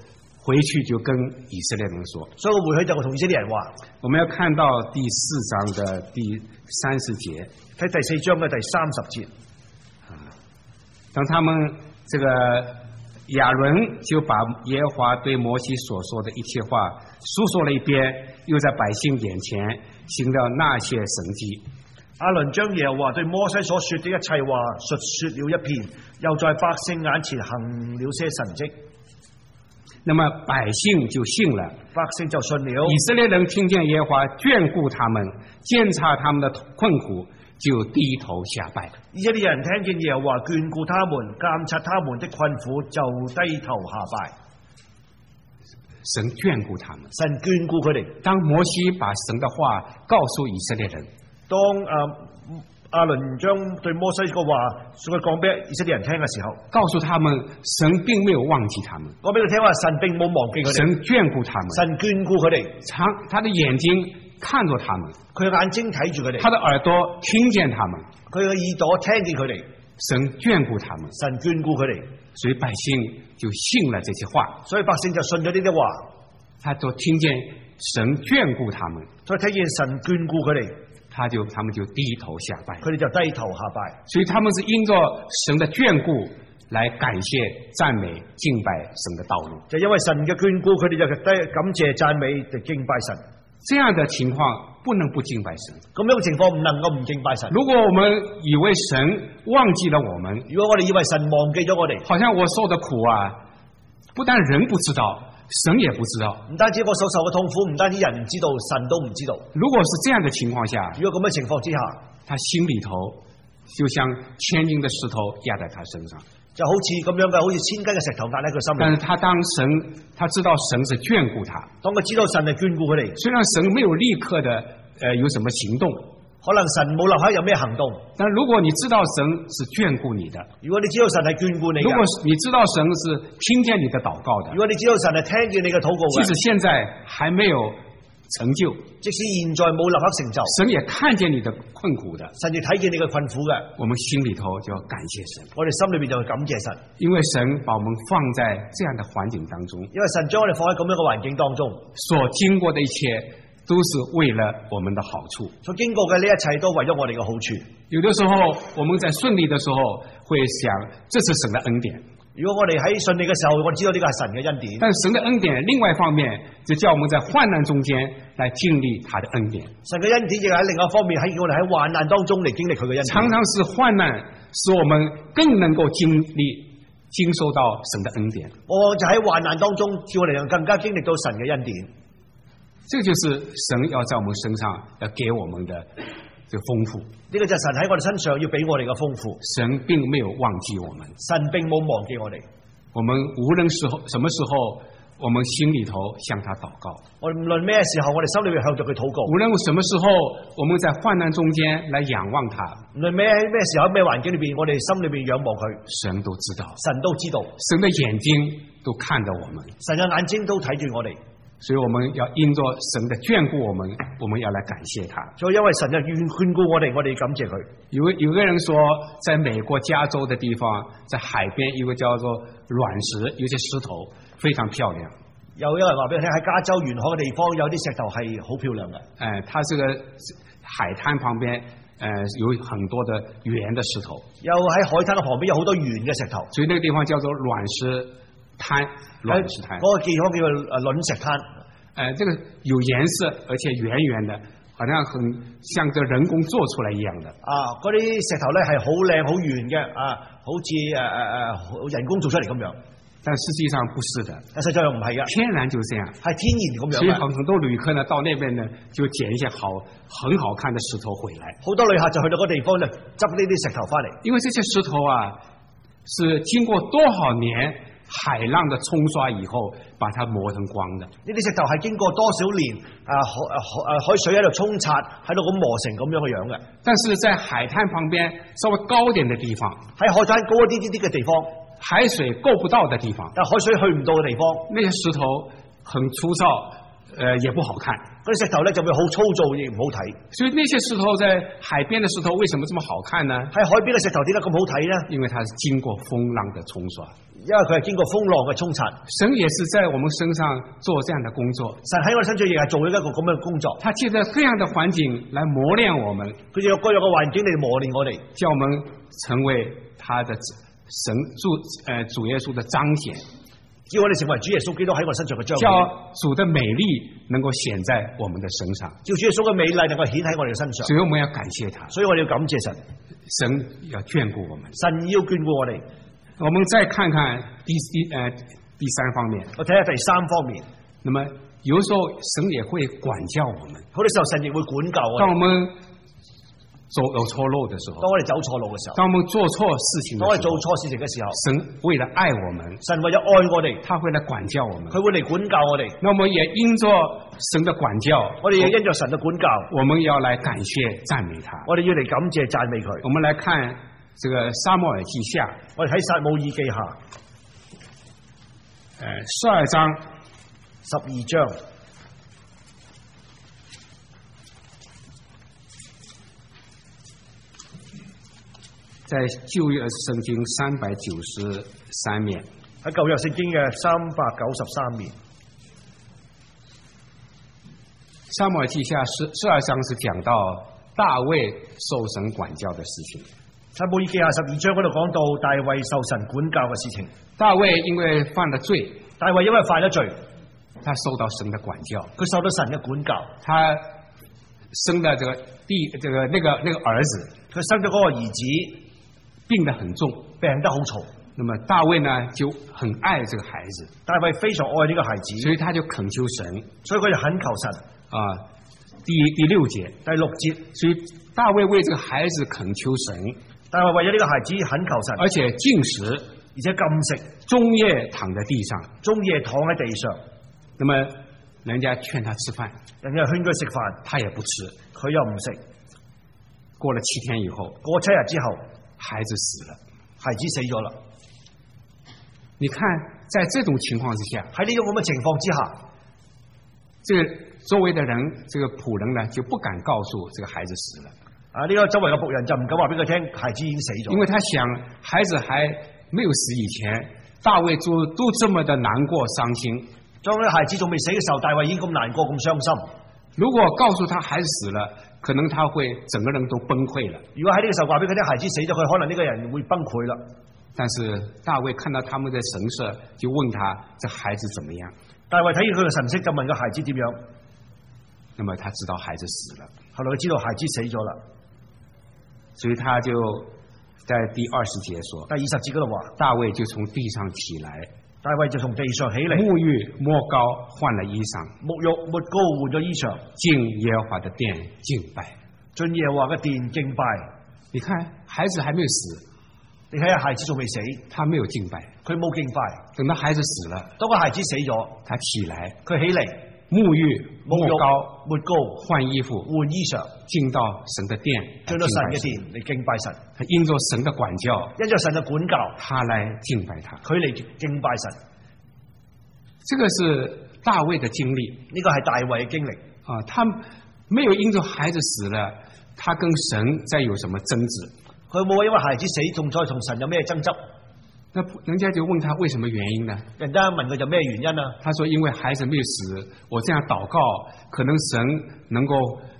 [SPEAKER 1] 回去就跟以色列人说。
[SPEAKER 2] 所以我回去就同以色列人話。
[SPEAKER 1] 我們要看到第4章的第30節，
[SPEAKER 2] 睇第4章嘅第30節。
[SPEAKER 1] 當他們這個亞倫就把耶和華對摩西所說的一切話述說了一遍，又在百姓眼前行了那些神蹟。
[SPEAKER 2] 亞倫將耶和華對摩西所說的一切話述說了一遍，又在百姓眼前行了些神蹟。
[SPEAKER 1] 那麼百姓就信了，
[SPEAKER 2] 百姓就信了。
[SPEAKER 1] 以色列人聽見耶和華眷顧他們，鑒察他們的困苦，就低頭下拜。
[SPEAKER 2] 以色列人聽見耶和華眷顧他們，監察他們的困苦，就低頭下拜。
[SPEAKER 1] 神眷顧他們，
[SPEAKER 2] 神眷顧佢哋。
[SPEAKER 1] 當摩西把神的話告訴以色列人，
[SPEAKER 2] 當亞倫將對摩西個話佢講俾以色列人聽嘅時候，
[SPEAKER 1] 告訴他們神並沒有忘記他們。
[SPEAKER 2] 我俾佢聽話，神並冇忘記佢哋。
[SPEAKER 1] 神眷顧他們，
[SPEAKER 2] 神眷顧佢哋。
[SPEAKER 1] 他的眼睛看着他們，
[SPEAKER 2] 佢嘅眼睛睇住佢哋。
[SPEAKER 1] 他的耳朵聽見他們，
[SPEAKER 2] 佢嘅耳朵聽見佢哋。
[SPEAKER 1] 神眷顧他們，
[SPEAKER 2] 神眷顧佢哋，
[SPEAKER 1] 所以百姓就信了這些話。
[SPEAKER 2] 所以百姓就信咗呢啲話。
[SPEAKER 1] 他就聽見神眷顧他們，
[SPEAKER 2] 所以聽見神眷顧佢哋，
[SPEAKER 1] 他們就低頭下拜。
[SPEAKER 2] 佢哋就低頭下拜。
[SPEAKER 1] 所以他們是因着神的眷顧來感謝、讚美、敬拜神的道路。
[SPEAKER 2] 就因為神嘅眷顧，佢哋就感謝、讚美、敬拜神。
[SPEAKER 1] 這樣的情況不能不敬拜神。
[SPEAKER 2] 咁樣嘅情況唔能夠唔敬拜神。
[SPEAKER 1] 如果我們以為神忘記了我們，
[SPEAKER 2] 如果我哋以為神忘記咗我哋，
[SPEAKER 1] 好像我受的苦啊，不但人不知道，神也不知道。
[SPEAKER 2] 唔單止我所受嘅痛苦，唔單止人唔知道，神都唔知道。
[SPEAKER 1] 如果是這樣的情況下，
[SPEAKER 2] 如果咁嘅情況之下，
[SPEAKER 1] 他心裏頭就像千斤的石頭壓在他身上，
[SPEAKER 2] 就好似咁樣嘅，好似千斤嘅石頭壓喺佢心裏。
[SPEAKER 1] 但是他知道神是眷顧他，
[SPEAKER 2] 當佢知道神係眷顧佢哋，
[SPEAKER 1] 雖然神沒有立刻的有什麼行動，
[SPEAKER 2] 可能神冇立刻有咩行動，
[SPEAKER 1] 但如果你知道神是眷顧你的，
[SPEAKER 2] 如果你知道神係眷顧你的，
[SPEAKER 1] 如果你知道神是聽見你的禱告的，
[SPEAKER 2] 如果你知道神係聽見你嘅禱告嘅，
[SPEAKER 1] 即使現在還沒有成就，
[SPEAKER 2] 即使現在冇立刻成就，
[SPEAKER 1] 神也看見你的困苦的，
[SPEAKER 2] 神亦睇見你嘅困苦嘅，
[SPEAKER 1] 我們心裏頭就要感謝神。
[SPEAKER 2] 我哋心裏邊就會感謝神，
[SPEAKER 1] 因為神把我們放在這樣的環境當中，
[SPEAKER 2] 因為神將我哋放喺咁樣嘅環境當中，
[SPEAKER 1] 所經過的一切都是為了我們的好處，
[SPEAKER 2] 所經過嘅呢一切都為咗我哋嘅好處。
[SPEAKER 1] 有的時候我們在順利的時候會想這是神的恩典，
[SPEAKER 2] 如果我哋喺順利嘅時候，我知道呢個係神嘅恩典。
[SPEAKER 1] 但神的恩典另外一方面就叫我們在患難中間來經歷他的恩典。
[SPEAKER 2] 神嘅恩典亦喺另外一方面喺我哋喺患難當中嚟經歷佢嘅恩典。
[SPEAKER 1] 常常是患難使我們更能夠經受到神的恩典。
[SPEAKER 2] 往往就喺患難當中叫我哋更加經歷到神嘅恩典。
[SPEAKER 1] 這就是神要在我們身上要給我們的這個豐富。
[SPEAKER 2] 呢個就係神喺我哋身上要俾我哋嘅豐富。
[SPEAKER 1] 神並沒有忘記我們，
[SPEAKER 2] 神並冇忘記我哋。
[SPEAKER 1] 我們無論什麼時候，我們心裏頭向他禱告。
[SPEAKER 2] 我哋無論咩時候，我哋心裏面向着佢禱告。
[SPEAKER 1] 無論什麼時候，我們在患難中間來仰望他。
[SPEAKER 2] 無論咩時候咩環境裏邊，我哋心裏邊仰望佢。
[SPEAKER 1] 神都知道，
[SPEAKER 2] 神都知道，
[SPEAKER 1] 神的眼睛都看着我們，
[SPEAKER 2] 神嘅眼睛都睇住我哋。
[SPEAKER 1] 所以我們要因着神的眷顧我們要來感謝他。
[SPEAKER 2] 所以因為神嘅眷顧我哋感謝佢。
[SPEAKER 1] 有個人說，在美國加州的地方，在海邊有個叫做卵石，有些石頭非常漂亮。
[SPEAKER 2] 有人話俾我聽，喺加州沿海嘅地方有啲石頭係好漂亮嘅。
[SPEAKER 1] 它這個海灘旁邊有很多的圓的石頭。有
[SPEAKER 2] 喺海灘嘅旁邊有好多圓嘅石頭，
[SPEAKER 1] 所以那個地方叫做卵石灘。卵石灘，
[SPEAKER 2] 嗰個地方叫做卵石灘。
[SPEAKER 1] 這個有顏色，而且圓圓的，好像很像這人工做出來一樣的。
[SPEAKER 2] 嗰啲石頭咧係好靚好圓嘅，好似人工做出嚟咁樣。
[SPEAKER 1] 但實際上不是的，
[SPEAKER 2] 實際上唔係嘅，
[SPEAKER 1] 天然就是這樣，
[SPEAKER 2] 係天然咁樣。
[SPEAKER 1] 所以很多旅客呢到那邊呢就撿一些很好看的石頭回來。
[SPEAKER 2] 好多旅客就去到嗰地方呢執呢啲石頭翻嚟，因為
[SPEAKER 1] 這些石頭是經過多少年海浪的沖刷以後把它磨成光的。
[SPEAKER 2] 呢啲石頭係經過多少年海水喺度沖刷，喺度咁磨成咁樣嘅樣嘅。
[SPEAKER 1] 但是在海灘旁邊稍微高點的地方，
[SPEAKER 2] 喺海灘高一啲嘅地方，
[SPEAKER 1] 海水夠不到的地方，
[SPEAKER 2] 但海水去唔到嘅地方，
[SPEAKER 1] 那些石頭很粗糙， 也不好看。
[SPEAKER 2] 嗰啲石頭咧就會好粗糙，亦唔好睇。
[SPEAKER 1] 所以那些石头在海边的石头为什么这么好看呢？
[SPEAKER 2] 喺海邊嘅石頭點解咁好睇呢？
[SPEAKER 1] 因为它是經過風浪的沖刷。
[SPEAKER 2] 因為佢係經過風浪嘅沖刷。
[SPEAKER 1] 神也是在我們身上做這樣的工作。
[SPEAKER 2] 神喺我哋身上亦係做一個咁樣嘅工作。
[SPEAKER 1] 他借着各樣的環境來磨練我們。
[SPEAKER 2] 佢用各樣嘅環境嚟磨練我哋，
[SPEAKER 1] 叫我們成為他的神主耶穌的彰顯。
[SPEAKER 2] 叫我哋成為主耶穌基督喺我身上嘅彰顯，
[SPEAKER 1] 叫主的美麗能夠顯在我們的身上，
[SPEAKER 2] 叫主耶穌嘅美麗能夠顯喺我哋嘅身上。
[SPEAKER 1] 所以我們要感謝他，
[SPEAKER 2] 所以我哋要感謝神，
[SPEAKER 1] 神要眷顧我們，
[SPEAKER 2] 神要眷顧我哋。
[SPEAKER 1] 我們再看看第三方面，
[SPEAKER 2] 我睇下第三方面。
[SPEAKER 1] 那麼有時候神也會管教我們，
[SPEAKER 2] 好多時候神亦會管教我哋。
[SPEAKER 1] 當我們有錯路的時候，
[SPEAKER 2] 當我哋走錯路嘅時候，
[SPEAKER 1] 當我們做錯事情的時候，
[SPEAKER 2] 當我哋做錯事情嘅時候，
[SPEAKER 1] 神為了愛我們，
[SPEAKER 2] 神為咗愛我哋，
[SPEAKER 1] 他會來管教我們，
[SPEAKER 2] 佢會嚟管教我哋。
[SPEAKER 1] 那我們也因着神的管教，
[SPEAKER 2] 我哋要因着神嘅管教，
[SPEAKER 1] 我們要來感謝讚美他。
[SPEAKER 2] 我哋要嚟感謝讚美佢。
[SPEAKER 1] 我們來看這個撒母耳記下，
[SPEAKER 2] 我哋睇撒母耳記下
[SPEAKER 1] 12章
[SPEAKER 2] 12章。
[SPEAKER 1] 在舊約聖經393面，
[SPEAKER 2] 喺舊約聖經嘅393面，
[SPEAKER 1] 撒母耳記下12章是講到大衛受神管教的事情。
[SPEAKER 2] 撒母耳記下12章嗰度講到大衛受神管教嘅事情。
[SPEAKER 1] 大衛因為犯了罪，
[SPEAKER 2] 大衛因為犯咗罪，
[SPEAKER 1] 他受到神的管教，
[SPEAKER 2] 佢受到神嘅管教。
[SPEAKER 1] 他生的那個兒子，
[SPEAKER 2] 佢生咗嗰個兒子
[SPEAKER 1] 病得很重，
[SPEAKER 2] 病得好重。
[SPEAKER 1] 那麼大衛呢就很愛這個孩子，
[SPEAKER 2] 大衛非常愛呢個孩子，
[SPEAKER 1] 所以他就懇求神，
[SPEAKER 2] 所以佢就懇求神。
[SPEAKER 1] 第6節，
[SPEAKER 2] 第6節，
[SPEAKER 1] 所以大衛為這個孩子懇求神，
[SPEAKER 2] 大衛為咗呢個孩子懇求神，
[SPEAKER 1] 而且禁食，
[SPEAKER 2] 而且禁食，
[SPEAKER 1] 終夜躺在地上，
[SPEAKER 2] 終夜躺喺地上。
[SPEAKER 1] 那麼人家勸他吃飯，
[SPEAKER 2] 人家勸佢食飯，
[SPEAKER 1] 他也不吃，
[SPEAKER 2] 佢又唔食。
[SPEAKER 1] 過了7天以後，
[SPEAKER 2] 過7日之後，
[SPEAKER 1] 孩子死了，
[SPEAKER 2] 孩子死咗啦。
[SPEAKER 1] 你看，在這種情況之下，
[SPEAKER 2] 喺呢種咁嘅情況之下，
[SPEAKER 1] 這個周圍的人，這個僕人呢就不敢告訴這個孩子死了。
[SPEAKER 2] 呢個周圍嘅僕人就唔敢話俾佢聽，孩子已經死咗。因
[SPEAKER 1] 為他想，孩子還沒有死以前，大衛都這麼的難過傷心。
[SPEAKER 2] 當呢孩子仲未死嘅時候，大衛已經咁難過咁傷心。
[SPEAKER 1] 如果告訴他孩子死了，可能他會整個人都崩潰了。
[SPEAKER 2] 如果喺呢個時候話俾佢聽孩子死咗，佢可能呢個人會崩潰啦。
[SPEAKER 1] 但是大衛看到他們的神色，就問他這孩子怎麼樣。
[SPEAKER 2] 大衛睇見佢嘅神色，就問個孩子點樣。
[SPEAKER 1] 那麼他知道孩子死了，
[SPEAKER 2] 後來佢知道孩子死咗啦，
[SPEAKER 1] 所以他就在第20節說，
[SPEAKER 2] 第20節嗰度話，大衛
[SPEAKER 1] 就從地上起來，
[SPEAKER 2] 大衛就從地上起嚟，
[SPEAKER 1] 沐浴摸膏換了衣裳，
[SPEAKER 2] 沐浴抹膏換咗衣裳，
[SPEAKER 1] 進耶和華的殿敬拜，
[SPEAKER 2] 進耶和華嘅殿敬拜。
[SPEAKER 1] 你看孩子還沒有死，
[SPEAKER 2] 你睇下孩子仲未死，
[SPEAKER 1] 他沒有敬拜，
[SPEAKER 2] 佢冇敬拜。
[SPEAKER 1] 等到孩子死了，
[SPEAKER 2] 當個孩子死咗，
[SPEAKER 1] 他起來，
[SPEAKER 2] 佢起嚟，
[SPEAKER 1] 沐浴摸膏
[SPEAKER 2] 抹膏
[SPEAKER 1] 換衣服
[SPEAKER 2] 換衣裳，
[SPEAKER 1] 進到神的殿，
[SPEAKER 2] 進到神嘅殿嚟敬拜神。
[SPEAKER 1] 他因着神的管教，
[SPEAKER 2] 因着神嘅管教，
[SPEAKER 1] 他來敬拜他，
[SPEAKER 2] 佢嚟敬拜神。
[SPEAKER 1] 這個是大衛的經歷，
[SPEAKER 2] 呢個係大衛嘅經歷
[SPEAKER 1] 啊，他沒有因着孩子死了，他跟神再有什麼爭執。
[SPEAKER 2] 佢冇因為孩子死，仲再同神有咩爭執？
[SPEAKER 1] 那人家就問他為什麼原因呢？
[SPEAKER 2] 人家問佢就咩原因啊？
[SPEAKER 1] 他說因為孩子沒有死，我這樣禱告，可能神能夠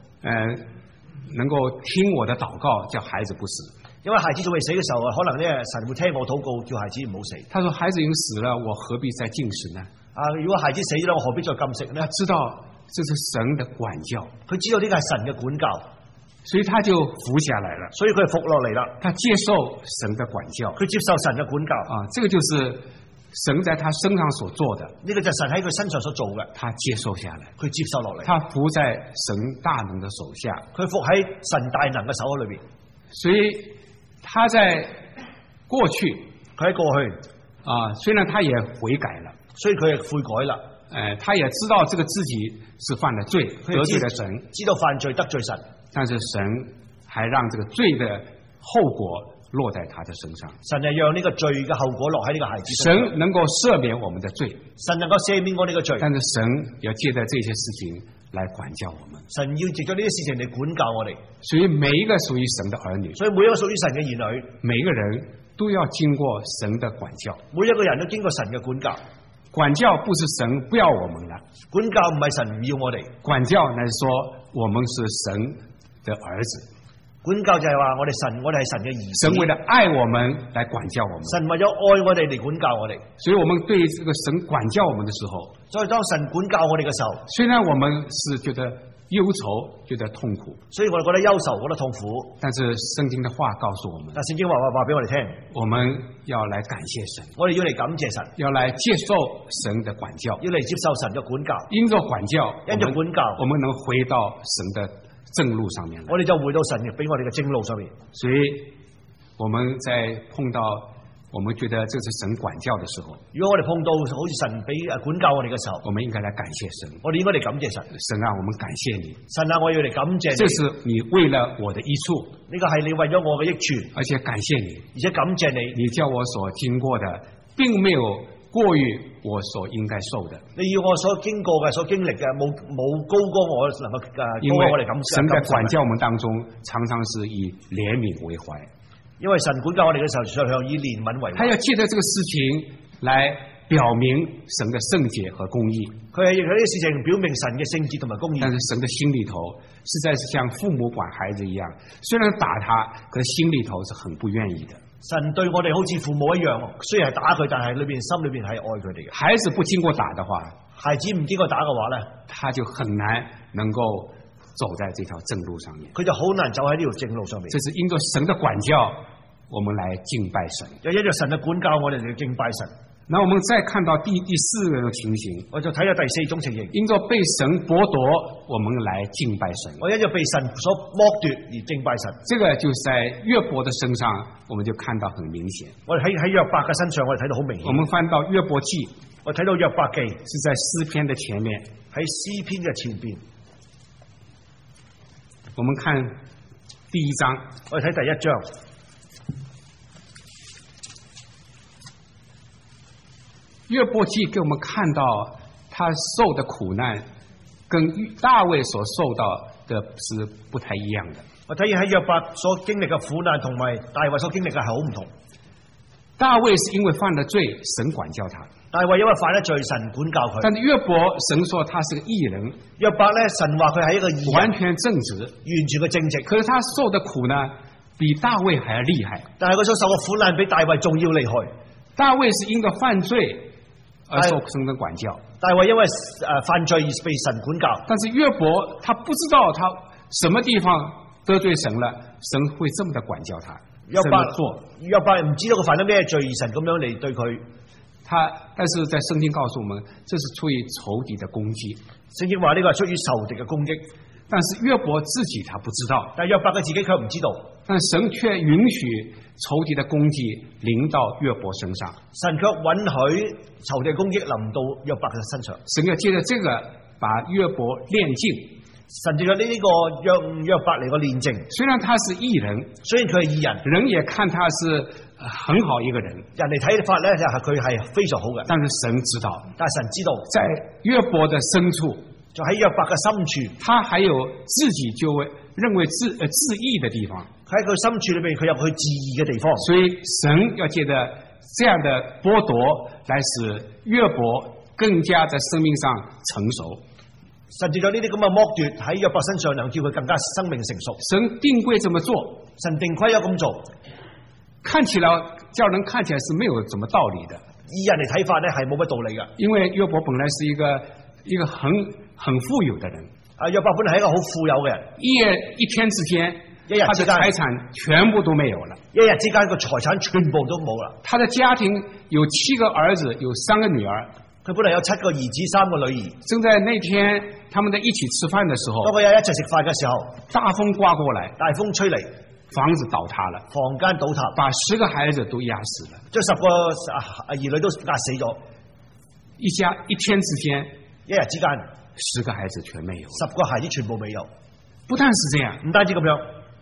[SPEAKER 1] 聽我的禱告，叫孩子不死。
[SPEAKER 2] 因為孩子仲未死嘅時候，可能呢神會聽我禱告，叫孩子唔好死。
[SPEAKER 1] 他說孩子已經死了，我何必再禁食呢？
[SPEAKER 2] 如果孩子死咗，我何必再禁食呢？
[SPEAKER 1] 他知道這是神的管教，
[SPEAKER 2] 佢知道呢個係神嘅管教。
[SPEAKER 1] 所以他就服下來了，
[SPEAKER 2] 所以佢服落嚟啦。
[SPEAKER 1] 他接受神的管教，
[SPEAKER 2] 佢接受神嘅管教
[SPEAKER 1] 啊，這個就是神在他身上所做的。
[SPEAKER 2] 呢個就係神喺佢身上所做嘅，
[SPEAKER 1] 他接受下來，
[SPEAKER 2] 佢接受落嚟。
[SPEAKER 1] 他服在神大能的手下，
[SPEAKER 2] 佢服喺神大能嘅手裏邊。
[SPEAKER 1] 所以他在過去，
[SPEAKER 2] 佢喺過去
[SPEAKER 1] 啊，雖然他也悔改了，
[SPEAKER 2] 所以佢亦悔改啦。
[SPEAKER 1] 他也知道這個自己是犯了罪，得罪了神，
[SPEAKER 2] 知道犯罪得罪神。
[SPEAKER 1] 但是神還讓這個罪的後果落在他的身上。
[SPEAKER 2] 神係讓呢個罪嘅後果落喺呢個孩子身上。
[SPEAKER 1] 神能夠赦免我們的罪，
[SPEAKER 2] 神能夠赦免我哋嘅罪，
[SPEAKER 1] 但是神要借着這些事情來管教我們。
[SPEAKER 2] 神要藉咗呢啲事情嚟管教我哋。
[SPEAKER 1] 所以每一個屬於神的兒女，
[SPEAKER 2] 所以每一個屬於神嘅兒女，
[SPEAKER 1] 每一個人都要經過神的管教。
[SPEAKER 2] 每一個人都經過神嘅管教。
[SPEAKER 1] 管教不是神不要我們了，
[SPEAKER 2] 管教唔係神唔要我哋，
[SPEAKER 1] 管教乃是說我們是神的兒子。
[SPEAKER 2] 管教就係話我哋係神嘅兒子。
[SPEAKER 1] 神為了愛我們來管教我們，
[SPEAKER 2] 神為咗愛我哋嚟管教我哋。
[SPEAKER 1] 所以我們對這個神管教我們的時候，
[SPEAKER 2] 所以當神管教我哋嘅時候，
[SPEAKER 1] 雖然我們是覺得憂愁，覺得痛苦，
[SPEAKER 2] 所以我哋覺得憂愁，覺得痛苦。
[SPEAKER 1] 但是聖經的話告訴我們，
[SPEAKER 2] 但聖經話俾我哋聽，
[SPEAKER 1] 我們要來感謝神，
[SPEAKER 2] 我哋要嚟感謝神，
[SPEAKER 1] 要來接受神的管教，
[SPEAKER 2] 要嚟接受神嘅管教。
[SPEAKER 1] 因着管教，
[SPEAKER 2] 因着管教，
[SPEAKER 1] 我們能回到神的正路上面來。
[SPEAKER 2] 我哋就回到神俾我哋嘅正路上面。
[SPEAKER 1] 所以我們在碰到我們覺得這是神管教的時候，
[SPEAKER 2] 如果我哋碰到好似神俾管教我哋嘅時候，
[SPEAKER 1] 我們應該來感謝神。
[SPEAKER 2] 我哋應該嚟感謝神。
[SPEAKER 1] 神啊，我們感謝你。
[SPEAKER 2] 神啊，我要嚟感謝你。
[SPEAKER 1] 這是你為了我的益處，
[SPEAKER 2] 呢個係你為咗我嘅益處，
[SPEAKER 1] 而且感謝你，
[SPEAKER 2] 而且感謝你。
[SPEAKER 1] 你叫我所經過的，並沒有過於我所應該受的。
[SPEAKER 2] 你要我所經過嘅、所經歷嘅，冇高過我能夠
[SPEAKER 1] 因為
[SPEAKER 2] 我哋感謝。
[SPEAKER 1] 神在管教我們當中，常常是以憐憫為懷。
[SPEAKER 2] 因為神管教我哋嘅時候，常常以憐憫為懷。
[SPEAKER 1] 他要借着這個事情來表明神的聖潔和公義。
[SPEAKER 2] 佢係用呢啲事情表明神嘅聖潔同埋公義。
[SPEAKER 1] 但是神的心裏頭實在是像父母管孩子一樣，雖然打他，可是心裏頭是很不願意的。
[SPEAKER 2] 神對我哋好似父母一樣，雖然係打佢，但係心裏邊係愛佢哋嘅。
[SPEAKER 1] 孩子不經過打的話，
[SPEAKER 2] 孩子唔經過打嘅話咧，
[SPEAKER 1] 他就很難能夠走在這條正路上面。
[SPEAKER 2] 佢就好難走喺呢條正路上面。
[SPEAKER 1] 這是因着神的管教，我們來敬拜神。
[SPEAKER 2] 就因着神嘅管教，我哋嚟敬拜神。
[SPEAKER 1] 那我們再看到第四個情形，
[SPEAKER 2] 我就睇到第四種情形，
[SPEAKER 1] 因着被神剝奪，我們來敬拜神。
[SPEAKER 2] 我因着被神所剝奪而敬拜神。這
[SPEAKER 1] 個就是在約伯的身上，我們就看到很明顯。
[SPEAKER 2] 我哋喺約伯嘅身上，我哋睇到好明顯。
[SPEAKER 1] 我們翻到約伯記，
[SPEAKER 2] 我睇到約伯記
[SPEAKER 1] 是在詩篇的前面，
[SPEAKER 2] 喺詩篇嘅前邊。
[SPEAKER 1] 我們看第一章，
[SPEAKER 2] 我哋睇第一章。
[SPEAKER 1] 約伯記給我們看到他受的苦難，跟大衛所受到的是不太一樣的。
[SPEAKER 2] 我睇見喺約伯所經歷嘅苦難，同埋大衛所經歷嘅係好唔同。
[SPEAKER 1] 大衛是因為犯了罪，神管教他；
[SPEAKER 2] 大衛因為犯咗罪，神管教佢。但
[SPEAKER 1] 是約伯，神說他是個義人。
[SPEAKER 2] 約伯咧，神話佢係一個義人，
[SPEAKER 1] 完全正直，
[SPEAKER 2] 完全嘅正直。
[SPEAKER 1] 可是他受的苦呢，比大衛還要厲害。
[SPEAKER 2] 但係佢所受嘅苦難比大衛仲要厲害。大衛
[SPEAKER 1] 是因為犯罪而受神的管教，
[SPEAKER 2] 大衛因為犯罪而被神管教。
[SPEAKER 1] 但是約伯他不知道他什麼地方得罪神了，神會這麼的管教他。約
[SPEAKER 2] 伯唔知道佢犯咗咩罪，而神咁樣嚟對佢。
[SPEAKER 1] 但是在聖經告訴我們，這是出於仇敵的攻擊。
[SPEAKER 2] 聖經話呢個係出於仇敵嘅攻擊。
[SPEAKER 1] 但是約伯自己他不知道，
[SPEAKER 2] 但約伯佢自己卻唔知道。
[SPEAKER 1] 但神卻允許仇敵的攻擊臨到約伯身上，
[SPEAKER 2] 神卻允許仇敵的攻擊臨到約伯嘅身上。
[SPEAKER 1] 神要借着這個把約伯煉淨，
[SPEAKER 2] 神借着呢個約伯嚟個煉淨。
[SPEAKER 1] 雖然他是義人，
[SPEAKER 2] 雖然佢係義人，
[SPEAKER 1] 人也看他是很好一個人，
[SPEAKER 2] 人哋睇法咧就係佢係非常好嘅。
[SPEAKER 1] 但是神知道，在約伯的深處，
[SPEAKER 2] 就喺約伯嘅深處，
[SPEAKER 1] 他還有自己就認為自義的地方。
[SPEAKER 2] 喺佢深處裏面，佢有佢自義嘅地方。
[SPEAKER 1] 所以神要借着這樣的剝奪，來使約伯更加在生命上成熟。
[SPEAKER 2] 甚至有呢啲咁嘅剝奪喺約伯身上，能叫佢更加生命成熟。
[SPEAKER 1] 神定規這麼做，
[SPEAKER 2] 神定規有咁做，
[SPEAKER 1] 看起來叫人看起來是沒有什麼道理的。
[SPEAKER 2] 以人嚟睇法咧，係冇乜道理嘅。
[SPEAKER 1] 因為約伯本來是一個很富有的人。
[SPEAKER 2] 約伯本來係一個好富有嘅人，
[SPEAKER 1] 一天之間，他的財產全部都沒有了。
[SPEAKER 2] 一日之間個財產全部都冇啦。
[SPEAKER 1] 他的家庭有7個兒子，有3個女兒。
[SPEAKER 2] 佢本來有7個兒子，3個女兒。
[SPEAKER 1] 正在那天他們在一起吃飯的時候，
[SPEAKER 2] 當佢一齊食飯嘅時候，
[SPEAKER 1] 大風颳過來，
[SPEAKER 2] 大風吹嚟，
[SPEAKER 1] 房子倒塌了，
[SPEAKER 2] 房間倒塌，
[SPEAKER 1] 把10個孩子都壓死了，
[SPEAKER 2] 將10個兒女都壓死咗。
[SPEAKER 1] 一天之間，
[SPEAKER 2] 一日之間
[SPEAKER 1] ，10個孩子全沒有，
[SPEAKER 2] 10個孩子全部沒有。
[SPEAKER 1] 不但是這樣，
[SPEAKER 2] 唔單止咁樣，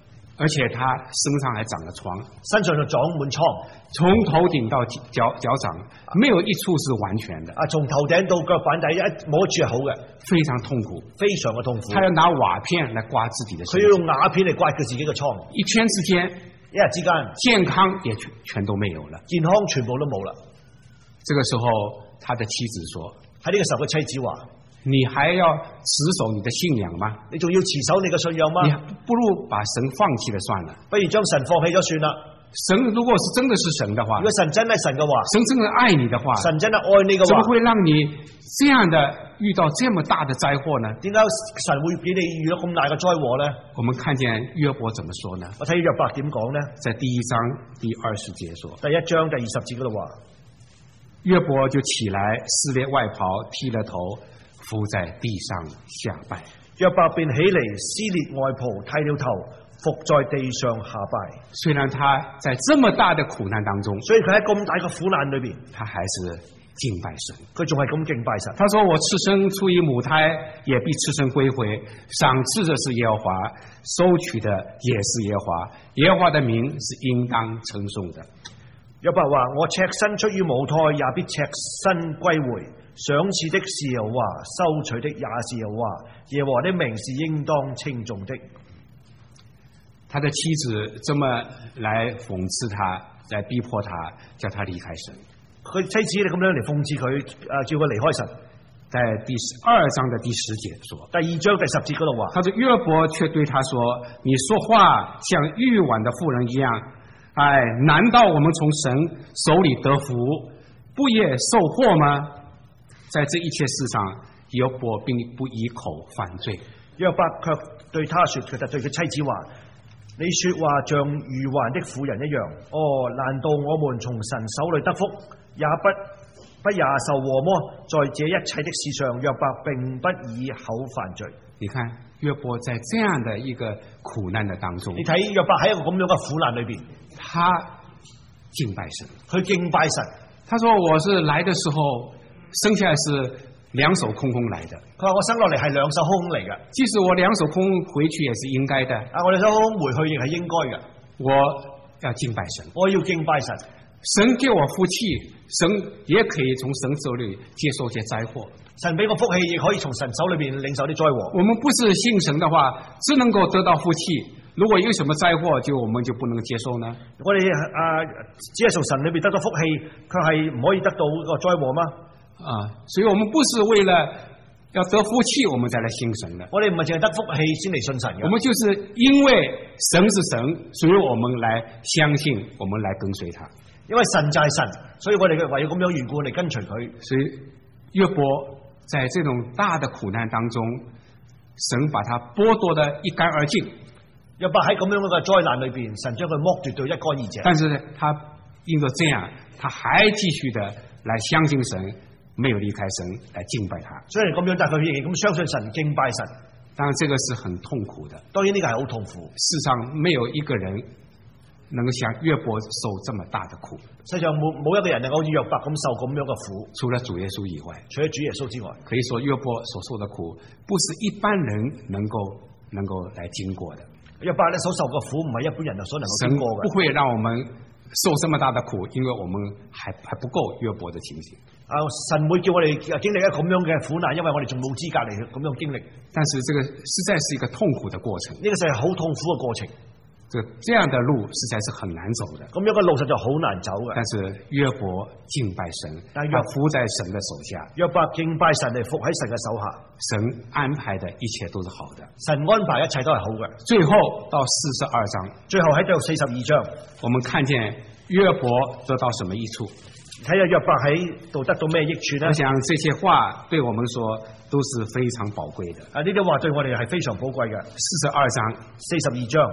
[SPEAKER 1] 而且他身上还长了疮，
[SPEAKER 2] 身上就長滿瘡，
[SPEAKER 1] 從頭頂到腳掌，沒有一處是完全的。
[SPEAKER 2] 從頭頂到腳板底一冇一處係好嘅，
[SPEAKER 1] 非常痛苦，
[SPEAKER 2] 非常嘅痛苦。
[SPEAKER 1] 他要拿瓦片來刮自己的身體，
[SPEAKER 2] 佢要用瓦片嚟刮佢自己嘅瘡。
[SPEAKER 1] 一天之間，
[SPEAKER 2] 一日之間，
[SPEAKER 1] 健康也全都沒有了，
[SPEAKER 2] 健康全部都冇啦。
[SPEAKER 1] 這個時候，他的妻子說：
[SPEAKER 2] 喺呢個時候，佢妻子話：
[SPEAKER 1] 你還要持守你的信仰嗎？
[SPEAKER 2] 你仲要持守你嘅信仰嗎？
[SPEAKER 1] 你不如把神放棄了算了。
[SPEAKER 2] 不如將神放棄咗算啦。
[SPEAKER 1] 神如果是真的是神的話，
[SPEAKER 2] 如果神真係神嘅話，
[SPEAKER 1] 神真的愛你的話，
[SPEAKER 2] 神真係愛你嘅話，
[SPEAKER 1] 怎麼會讓你這樣的遇到這麼大的災禍呢？
[SPEAKER 2] 點解神會俾你遇到咁大嘅災禍呢？
[SPEAKER 1] 我們看見約伯怎麼說呢？
[SPEAKER 2] 我睇約伯點講呢？
[SPEAKER 1] 在第1章第20節說，
[SPEAKER 2] 第1章第20節嗰度話，
[SPEAKER 1] 約伯就起來撕裂外袍，剃了頭，伏在地上下拜。
[SPEAKER 2] 約伯便起嚟撕裂外袍，剃了頭，伏在地上下拜。
[SPEAKER 1] 雖然他在這麼大的苦難當中，
[SPEAKER 2] 所以佢喺咁大嘅苦難裏邊，
[SPEAKER 1] 他還是敬拜神。
[SPEAKER 2] 佢仲係咁敬拜神。
[SPEAKER 1] 他說：我赤身出於母胎，也必赤身歸回。賞賜的是耶和華，收取的也是耶和華。耶和華的名是應當稱頌的。
[SPEAKER 2] 約伯話：我赤身出於母胎，也必赤身歸回。賞賜的是耶和華，收取的也是耶和華。耶和華的名是應當稱頌的。
[SPEAKER 1] 他的妻子這麼來諷刺他，來逼迫他，叫他離開神。
[SPEAKER 2] 佢妻子你咁樣嚟諷刺佢，叫佢離開神。
[SPEAKER 1] 在第2章的第10節說，
[SPEAKER 2] 第2章第10節嗰度話，
[SPEAKER 1] 他說約伯卻對他說：你說話像愚頑的婦人一樣。哎，難道我們從神手裏得福，不也受禍嗎？在這一切事上，約伯並不以口犯罪。
[SPEAKER 2] 約伯卻對他說，佢就對佢妻子話：你說話像愚頑的婦人一樣。哦，難道我們從神手裏得福，也不也受禍麼？在這一切的事上，約伯並不以口犯罪。
[SPEAKER 1] 你看約伯在這樣的一個苦難的當中，
[SPEAKER 2] 你睇約伯喺一個咁樣嘅苦難裏邊，
[SPEAKER 1] 他敬拜神，
[SPEAKER 2] 佢敬拜神。
[SPEAKER 1] 他說：我是來的時候生下來是兩手空空來的。
[SPEAKER 2] 佢話我生落嚟係兩手空空嚟嘅。即
[SPEAKER 1] 使我兩手空回去也是應該的。
[SPEAKER 2] 我哋兩手空回去亦係應該嘅。
[SPEAKER 1] 我要敬拜神，
[SPEAKER 2] 我要敬拜神。
[SPEAKER 1] 神給我福氣，神也可以從神手裏接受些災禍。
[SPEAKER 2] 神俾個福氣，亦可以從神手裏邊領受啲災禍。
[SPEAKER 1] 我們不是信神的話，只能夠得到福氣。如果有什麼災禍，我們就不能接受呢？
[SPEAKER 2] 我哋只係從神裏邊得到福氣，卻係唔可以得到個災禍嗎？
[SPEAKER 1] 所以我們不是為了要得福氣，我們再來信神的。
[SPEAKER 2] 我哋唔係淨係得福氣先嚟信神嘅。
[SPEAKER 1] 我們就是因為神是神，所以我們來相信，我們來跟隨他。
[SPEAKER 2] 因為神就係神，所以我哋唯有咁樣緣故嚟跟隨佢。
[SPEAKER 1] 所以約伯在這種大的苦難當中，神把他剝奪得一乾二淨。
[SPEAKER 2] 約伯喺咁樣嘅災難裏邊，神將佢剝奪到一乾二淨。
[SPEAKER 1] 但是他因着這樣，他還繼續的來相信神，沒有離開神，來敬拜他。
[SPEAKER 2] 雖然咁樣，但佢仍然咁相信神，敬拜神。
[SPEAKER 1] 當然，這個是很痛苦的。
[SPEAKER 2] 當然呢個係好痛苦。
[SPEAKER 1] 世上沒有一個人能夠像約伯受這麼大的苦。
[SPEAKER 2] 世上冇一個人能夠好似約伯咁受咁樣嘅苦，
[SPEAKER 1] 除了主耶穌以外。
[SPEAKER 2] 除咗主耶穌之外，
[SPEAKER 1] 可以說約伯所受的苦，不是一般人能夠來經過的。
[SPEAKER 2] 約伯咧所受嘅苦唔係一般人所能夠經過嘅。
[SPEAKER 1] 神不會讓我們受這麼大的苦，因為我們還不夠約伯的情形。
[SPEAKER 2] 神會叫我哋經歷一個咁樣嘅苦難，因為我哋仲冇資格嚟咁樣經歷。
[SPEAKER 1] 但是這個實在是一個痛苦的過程。
[SPEAKER 2] 呢個係好痛苦嘅過程。
[SPEAKER 1] 這樣的路實在是很難走的。
[SPEAKER 2] 咁樣嘅路實在好難走嘅。
[SPEAKER 1] 但是約伯敬拜神，他伏在神的手下。
[SPEAKER 2] 約伯敬拜神嚟伏喺神嘅手下。
[SPEAKER 1] 神安排的一切都是好的。
[SPEAKER 2] 神安排一切都係好嘅。
[SPEAKER 1] 最後到42章，
[SPEAKER 2] 最後喺第42章，我們看見
[SPEAKER 1] 約伯得到什麼益處？
[SPEAKER 2] 睇下約伯喺度得到咩益處呢？
[SPEAKER 1] 我想這些話對我們說都是非常寶貴的。
[SPEAKER 2] 呢啲話對我哋係非常寶貴嘅。42章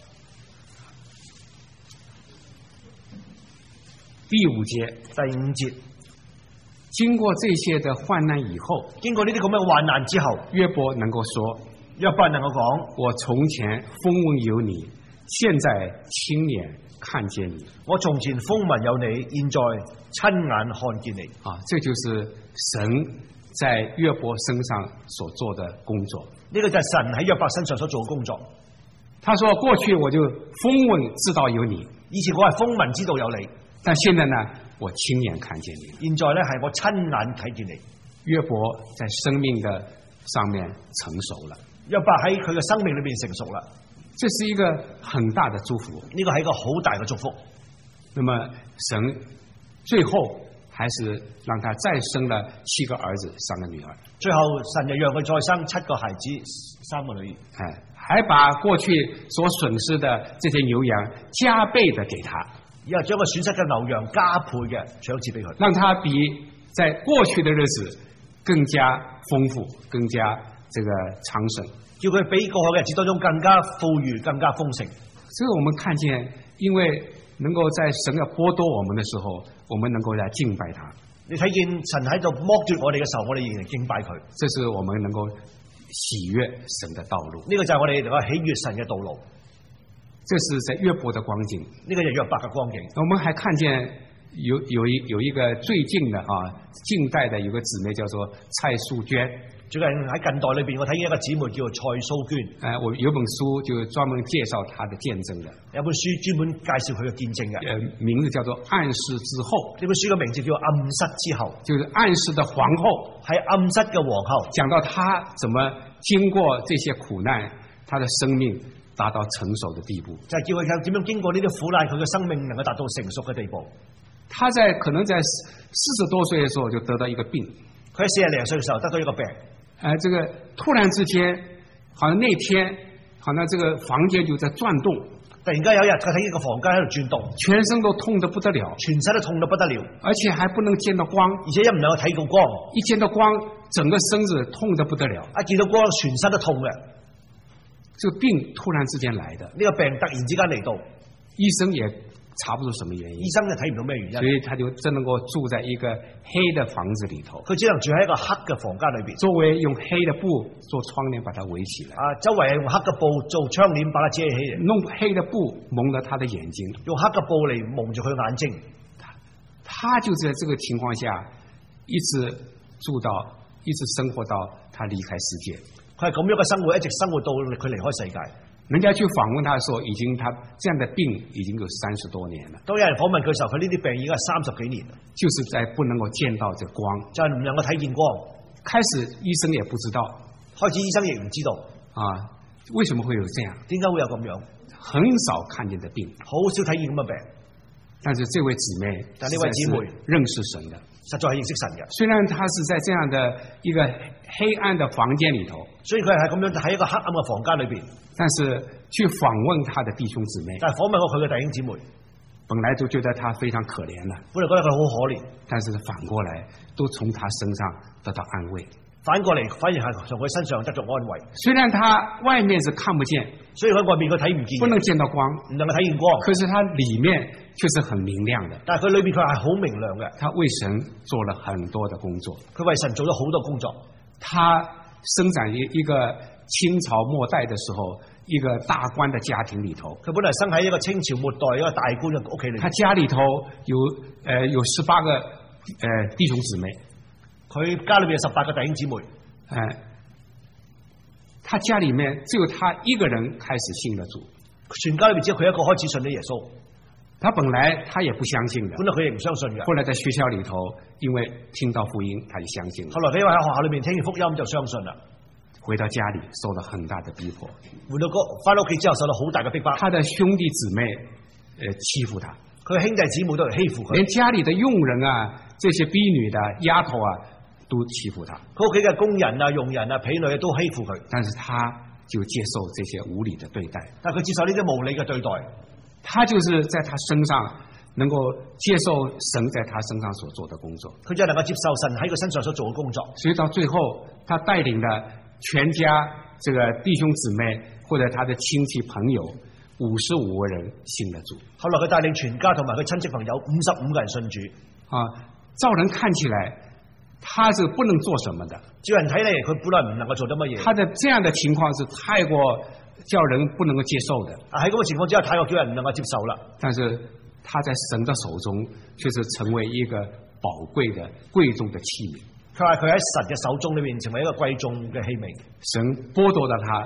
[SPEAKER 1] 第5節，經過這些的患難以後，
[SPEAKER 2] 經過呢啲咁嘅患難之後，
[SPEAKER 1] 約伯能夠說，
[SPEAKER 2] 約伯能夠講，
[SPEAKER 1] 我從前風聞有你，現在親眼看見你。
[SPEAKER 2] 我從前風聞有你，現在親眼看見你。
[SPEAKER 1] 這就是神在約伯身上所做的工作。
[SPEAKER 2] 呢個就係神喺約伯身上所做嘅工作。
[SPEAKER 1] 他說過去我就風聞知道有你，
[SPEAKER 2] 以前我係風聞知道有你，
[SPEAKER 1] 但現在呢，我親眼看見你。
[SPEAKER 2] 現在呢係我親眼睇見你。
[SPEAKER 1] 約伯在生命的上面成熟了，
[SPEAKER 2] 約伯喺佢嘅生命裏面成熟啦，
[SPEAKER 1] 這是一個很大的祝福。
[SPEAKER 2] 呢個係一個好大嘅祝福。
[SPEAKER 1] 那麼神最後還是讓他再生了7個兒子3個女兒，最後
[SPEAKER 2] 神就讓佢再生7個孩子3個女兒，
[SPEAKER 1] 還把過去所損失的這些牛羊加倍的給他，
[SPEAKER 2] 然後將佢損失嘅牛羊加倍嘅賞賜俾佢，
[SPEAKER 1] 讓他比在過去的日子更加豐富，更加這個昌盛，
[SPEAKER 2] 叫佢比過去嘅日子當中更加富裕，更加豐盛。
[SPEAKER 1] 所以我們看見，因為能夠在神要剝奪我們的時候，我們能夠來敬拜他。
[SPEAKER 2] 你睇見神喺度剝奪我哋嘅時候，我哋仍然敬拜佢。
[SPEAKER 1] 這是我們能夠喜悅神的道路。
[SPEAKER 2] 呢個就係我哋能夠喜悅神嘅道路。
[SPEAKER 1] 這是在約伯的光景。
[SPEAKER 2] 呢個就係約伯嘅光景。
[SPEAKER 1] 我們還看見有一個最近的近代的有個姊妹叫做蔡素娟。
[SPEAKER 2] 最近喺近代裏邊，我睇見一個姊妹叫做蔡蘇娟。
[SPEAKER 1] 我有本書就專門介紹她的見證的。
[SPEAKER 2] 有本書專門介紹佢嘅見證嘅。
[SPEAKER 1] 名字叫做暗示之後。
[SPEAKER 2] 呢本書嘅名字叫暗室之後，
[SPEAKER 1] 就是暗示的皇後，
[SPEAKER 2] 係暗室嘅皇后。
[SPEAKER 1] 講到她怎麼經過這些苦難，她的生命達到成熟的地步。
[SPEAKER 2] 就係叫佢點樣經過呢啲苦難，佢嘅生命能夠達到成熟嘅地步。
[SPEAKER 1] 她可能在40多歲嘅時候就得到一個病。
[SPEAKER 2] 佢喺40零歲嘅時候得到一個病。
[SPEAKER 1] 這個突然之間，好像那天，好像這個房間就在轉動。
[SPEAKER 2] 突然間有一日，佢睇呢個房間喺度轉動，
[SPEAKER 1] 全身都痛得不得了，
[SPEAKER 2] 全身都痛得不得了，
[SPEAKER 1] 而且還不能見到光，
[SPEAKER 2] 而且一唔能夠睇到光，
[SPEAKER 1] 一見到光，整個身子痛得不得了。
[SPEAKER 2] 一見到光，全身都痛嘅。
[SPEAKER 1] 這個病突然之間來的，
[SPEAKER 2] 呢個病突然之間嚟到，
[SPEAKER 1] 醫生也查不出什麼原因，
[SPEAKER 2] 醫生就睇唔到咩原因，
[SPEAKER 1] 所以他就只能夠住在一個黑的房子裏頭。
[SPEAKER 2] 佢只能住喺一個黑嘅房間裏邊，
[SPEAKER 1] 周圍用黑的布做窗簾把它圍起來。
[SPEAKER 2] 周圍用黑嘅布做窗簾把它遮起嚟，
[SPEAKER 1] 弄黑的布蒙了他的眼睛，
[SPEAKER 2] 用黑嘅布嚟蒙住佢眼睛。
[SPEAKER 1] 他就在這個情況下一直生活到他離開世界。
[SPEAKER 2] 佢係咁樣嘅生活，一直生活到佢離開世界。
[SPEAKER 1] 人家去訪問他的時候，他這樣的病已經有30多年了。
[SPEAKER 2] 當有人訪問佢嘅時候，佢呢啲病已經係30幾年了，
[SPEAKER 1] 就是在不能夠見到這光，
[SPEAKER 2] 就係唔能夠睇見光。
[SPEAKER 1] 開始醫生也不知道，
[SPEAKER 2] 開始醫生亦唔知道
[SPEAKER 1] 為什麼會有這樣？
[SPEAKER 2] 點解會有咁樣？
[SPEAKER 1] 很少看見的病，
[SPEAKER 2] 好少睇見咁嘅病。
[SPEAKER 1] 但是這位姊妹，
[SPEAKER 2] 但呢位姊妹
[SPEAKER 1] 認識神的，
[SPEAKER 2] 實在係認識神嘅。
[SPEAKER 1] 雖然她是在這樣的一個黑暗的房間裏頭，
[SPEAKER 2] 所以佢係咁樣喺一個黑暗嘅房間裏邊。
[SPEAKER 1] 但是去訪問他的弟兄姊妹，
[SPEAKER 2] 但係訪問過佢嘅弟兄姊妹，
[SPEAKER 1] 本來就覺得他非常可憐了，
[SPEAKER 2] 本來覺得佢好可憐，
[SPEAKER 1] 但是反過來都從他身上得到安慰。
[SPEAKER 2] 反過嚟反而係從佢身上得到安慰。
[SPEAKER 1] 雖然他外面是看不見，
[SPEAKER 2] 所以喺外面佢睇唔見，
[SPEAKER 1] 不能見到光，
[SPEAKER 2] 唔能夠睇見光，
[SPEAKER 1] 可是他裏面卻是很明亮的。
[SPEAKER 2] 但係佢裏面佢係好明亮嘅。
[SPEAKER 1] 他為神做了很多的工作，
[SPEAKER 2] 佢為神做咗好多工作。
[SPEAKER 1] 他生長於一個清朝末代的時候，一個大官的家庭裏頭。
[SPEAKER 2] 佢本來生喺一個清朝末代一個大官嘅屋企裏。
[SPEAKER 1] 他家裏頭有18個弟兄姊妹。
[SPEAKER 2] 佢家裏面有18個弟兄姊妹。
[SPEAKER 1] 他家裏面只有他一個人開始信了主。
[SPEAKER 2] 全家裏面只有佢一個開始信咗耶穌。
[SPEAKER 1] 他本來他也不相信的，
[SPEAKER 2] 本來佢亦唔相信嘅。
[SPEAKER 1] 後來在學校裏頭，因為聽到福音，他就相信了。
[SPEAKER 2] 後來佢喺學校裏面聽完福音就相信啦。
[SPEAKER 1] 回到家裏受了很大的逼迫。
[SPEAKER 2] 回到翻屋企之後受到好大嘅逼迫。
[SPEAKER 1] 他的兄弟姊妹欺負他，
[SPEAKER 2] 佢兄弟姊妹都嚟欺負佢，
[SPEAKER 1] 連家裏的傭人啊，這些婢女的丫頭啊，都欺負他。
[SPEAKER 2] 佢屋企嘅工人啊、傭人啊、婢女都欺負佢，
[SPEAKER 1] 但是他就接受這些無理的對待。
[SPEAKER 2] 但佢接受呢啲無理嘅對待。
[SPEAKER 1] 他就是在他身上能夠接受神在他身上所做的工作，
[SPEAKER 2] 佢就能夠接受神喺佢身上所做嘅工作。
[SPEAKER 1] 所以到最後，他帶領了全家這個弟兄姊妹或者他的親戚朋友55個人信了主。
[SPEAKER 2] 後來佢帶領全家同埋佢親戚朋友55個人信主。
[SPEAKER 1] 照人看起來，他是不能做什麼的。
[SPEAKER 2] 照人睇嚟，佢本來唔能夠做得乜嘢。
[SPEAKER 1] 他的這樣的情況是太過叫人不能夠接受的。
[SPEAKER 2] 喺咁嘅情況之下，太過叫人唔能夠接受啦。
[SPEAKER 1] 但是他在神的手中，卻是成為一個寶貴的、貴重的器皿。
[SPEAKER 2] 佢話佢喺神嘅手中裏面成為一個貴重嘅器皿。
[SPEAKER 1] 神剝奪了他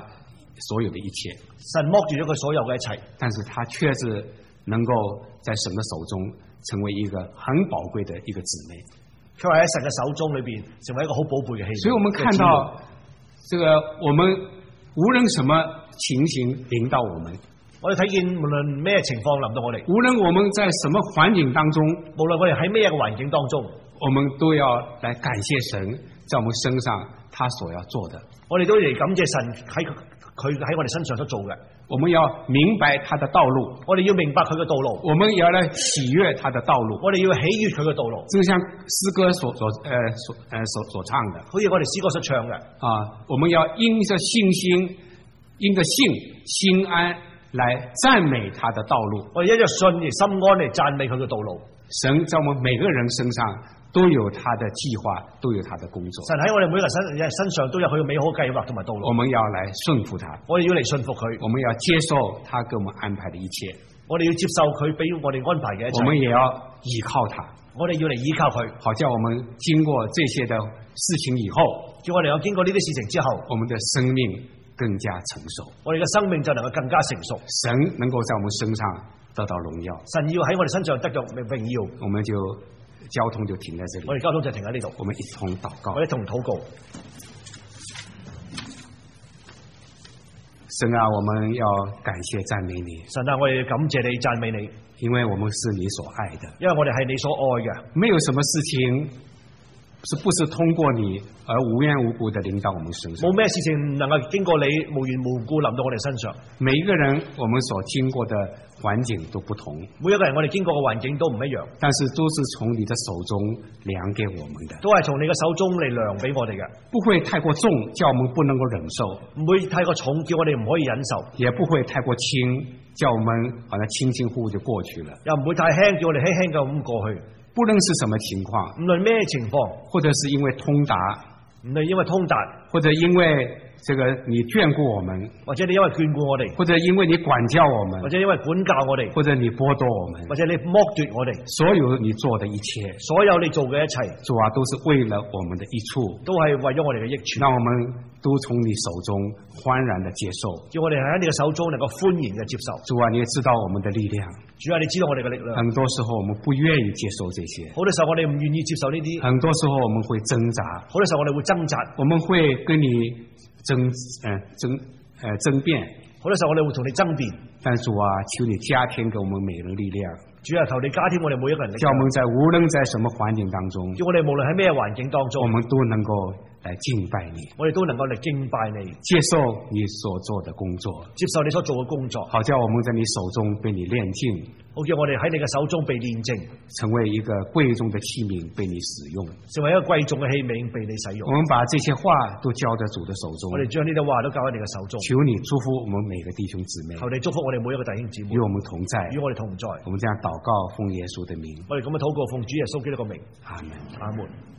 [SPEAKER 1] 所有的一切，
[SPEAKER 2] 神剝奪咗佢所有嘅一切，
[SPEAKER 1] 但是他却是能够在神的手中成为一个很宝贵的一个姊妹。
[SPEAKER 2] 佢話喺神嘅手中裏邊成為一個好寶貝嘅器皿。
[SPEAKER 1] 所以我們看到這個我們無論什麼情形臨到我們，
[SPEAKER 2] 我哋睇見無論咩情況臨到我哋，
[SPEAKER 1] 無論我們在什麼環境當中，
[SPEAKER 2] 無論我哋喺咩嘅環境當中，
[SPEAKER 1] 我們都要來感謝神在我們身上他所要做的。
[SPEAKER 2] 我哋都嚟感謝神喺佢喺我哋身上所做嘅。
[SPEAKER 1] 我們要明白他的道路，
[SPEAKER 2] 我哋要明白佢嘅道路，
[SPEAKER 1] 我們也要來喜悅他的道路。
[SPEAKER 2] 我哋要喜悅佢嘅道路，
[SPEAKER 1] 正像詩歌所唱的，
[SPEAKER 2] 好似我哋詩歌所唱嘅
[SPEAKER 1] 啊，我們要因着信心，因着心安來讚美他的道路。
[SPEAKER 2] 我哋因着信而心安嚟讚美佢嘅道路。
[SPEAKER 1] 神在我們每個人身上都有他的計劃，都有他的工作。
[SPEAKER 2] 神喺我哋每個人身上都有佢嘅美好計劃同埋道路。
[SPEAKER 1] 我們要來順服他，
[SPEAKER 2] 我哋要嚟順服佢，
[SPEAKER 1] 我們要接受他給我們安排的一切。
[SPEAKER 2] 我哋要接受佢俾我哋安排嘅一切。
[SPEAKER 1] 我們也要依靠他，
[SPEAKER 2] 我哋要嚟依靠佢，
[SPEAKER 1] 好叫我們經過這些的事情以後，
[SPEAKER 2] 叫我哋有經過呢啲事情之後，
[SPEAKER 1] 我們的生命更加成熟，
[SPEAKER 2] 我哋嘅生命就能夠更加成熟。
[SPEAKER 1] 神能夠在我們身上得到榮耀，
[SPEAKER 2] 神要喺我哋身上得到榮耀。
[SPEAKER 1] 我們就交通就停在這裡，
[SPEAKER 2] 我哋交通就停喺呢度。
[SPEAKER 1] 我們一同禱告，
[SPEAKER 2] 我哋一同禱告。
[SPEAKER 1] 神啊，我們要感謝讚美你。
[SPEAKER 2] 神啊，我哋要感謝你讚美你，
[SPEAKER 1] 因為我們是你所愛的，
[SPEAKER 2] 因為我哋係你所愛嘅。
[SPEAKER 1] 沒有什麼事情是不是通過你而無緣無故的臨到我們身上？
[SPEAKER 2] 冇咩事情能夠經過你無緣無故臨到我哋身上。
[SPEAKER 1] 每一個人我們所經過的環境都不同，
[SPEAKER 2] 每一個人我哋經過嘅環境都唔一樣，
[SPEAKER 1] 但是都是從你的手中量給我們的，
[SPEAKER 2] 都係從你嘅手中嚟量俾我哋嘅，
[SPEAKER 1] 不會太過重，叫我們不能夠忍受；
[SPEAKER 2] 唔會太過重，叫我哋唔可以忍受；
[SPEAKER 1] 也不會太過輕，叫我們好像輕輕忽忽就過去了；
[SPEAKER 2] 又唔會太輕，叫我哋輕輕咁過去。
[SPEAKER 1] 不論是什麼情況，
[SPEAKER 2] 無論咩情況，
[SPEAKER 1] 或者是因為通達，
[SPEAKER 2] 唔係因為通達，
[SPEAKER 1] 或者因為這個你眷顧我們，
[SPEAKER 2] 或者你因為眷顧我哋，
[SPEAKER 1] 或者因為你管教我們，
[SPEAKER 2] 或者因為管教我哋，
[SPEAKER 1] 或者你剝奪我們，
[SPEAKER 2] 或者你剝奪我哋，
[SPEAKER 1] 所有你做的一切，
[SPEAKER 2] 所有你做嘅一切，
[SPEAKER 1] 主啊，都是為了我們的益處，
[SPEAKER 2] 都係為咗我哋嘅益處。
[SPEAKER 1] 讓我們都從你手中歡然的接受。
[SPEAKER 2] 叫我哋喺你嘅手中能夠歡然嘅接受。
[SPEAKER 1] 主啊，你也知道我們的力量，
[SPEAKER 2] 主啊，你知道我哋嘅力量。
[SPEAKER 1] 很多時候我們不願意接受這些，
[SPEAKER 2] 好多時候我哋唔願意接受呢啲，
[SPEAKER 1] 很多時候我們會掙扎，
[SPEAKER 2] 好多時候我哋會掙扎，
[SPEAKER 1] 我們會跟你爭辯，
[SPEAKER 2] 好多時候我哋會同你爭辯。
[SPEAKER 1] 但主啊，求你加添給我們每人力量，
[SPEAKER 2] 主啊，求你加添我哋每一個人力量，
[SPEAKER 1] 叫我們在無論在什麼環境當中，
[SPEAKER 2] 叫我哋無論喺咩環境當中，
[SPEAKER 1] 我們都能夠來敬拜你，
[SPEAKER 2] 我哋都能夠嚟敬拜你，
[SPEAKER 1] 接受你所做的工作，
[SPEAKER 2] 接受你所做嘅工作，
[SPEAKER 1] 好叫我們在你手中被你煉淨，
[SPEAKER 2] 好叫我哋喺你嘅手中被煉淨，
[SPEAKER 1] 成為一個貴重的器皿被你使用，
[SPEAKER 2] 成為一個貴重嘅器皿被你使用。
[SPEAKER 1] 我們把這些話都交在主的手中，
[SPEAKER 2] 我哋將呢啲話都交喺你嘅手中。
[SPEAKER 1] 求你祝福我們每個弟兄姊妹，
[SPEAKER 2] 求你祝福我哋每一個弟兄姊妹，
[SPEAKER 1] 與我們同在，
[SPEAKER 2] 與我哋同在。
[SPEAKER 1] 我們這樣禱告，奉耶穌的名，
[SPEAKER 2] 我哋咁樣禱告，奉主耶穌基督嘅名。
[SPEAKER 1] 阿門。
[SPEAKER 2] 阿門。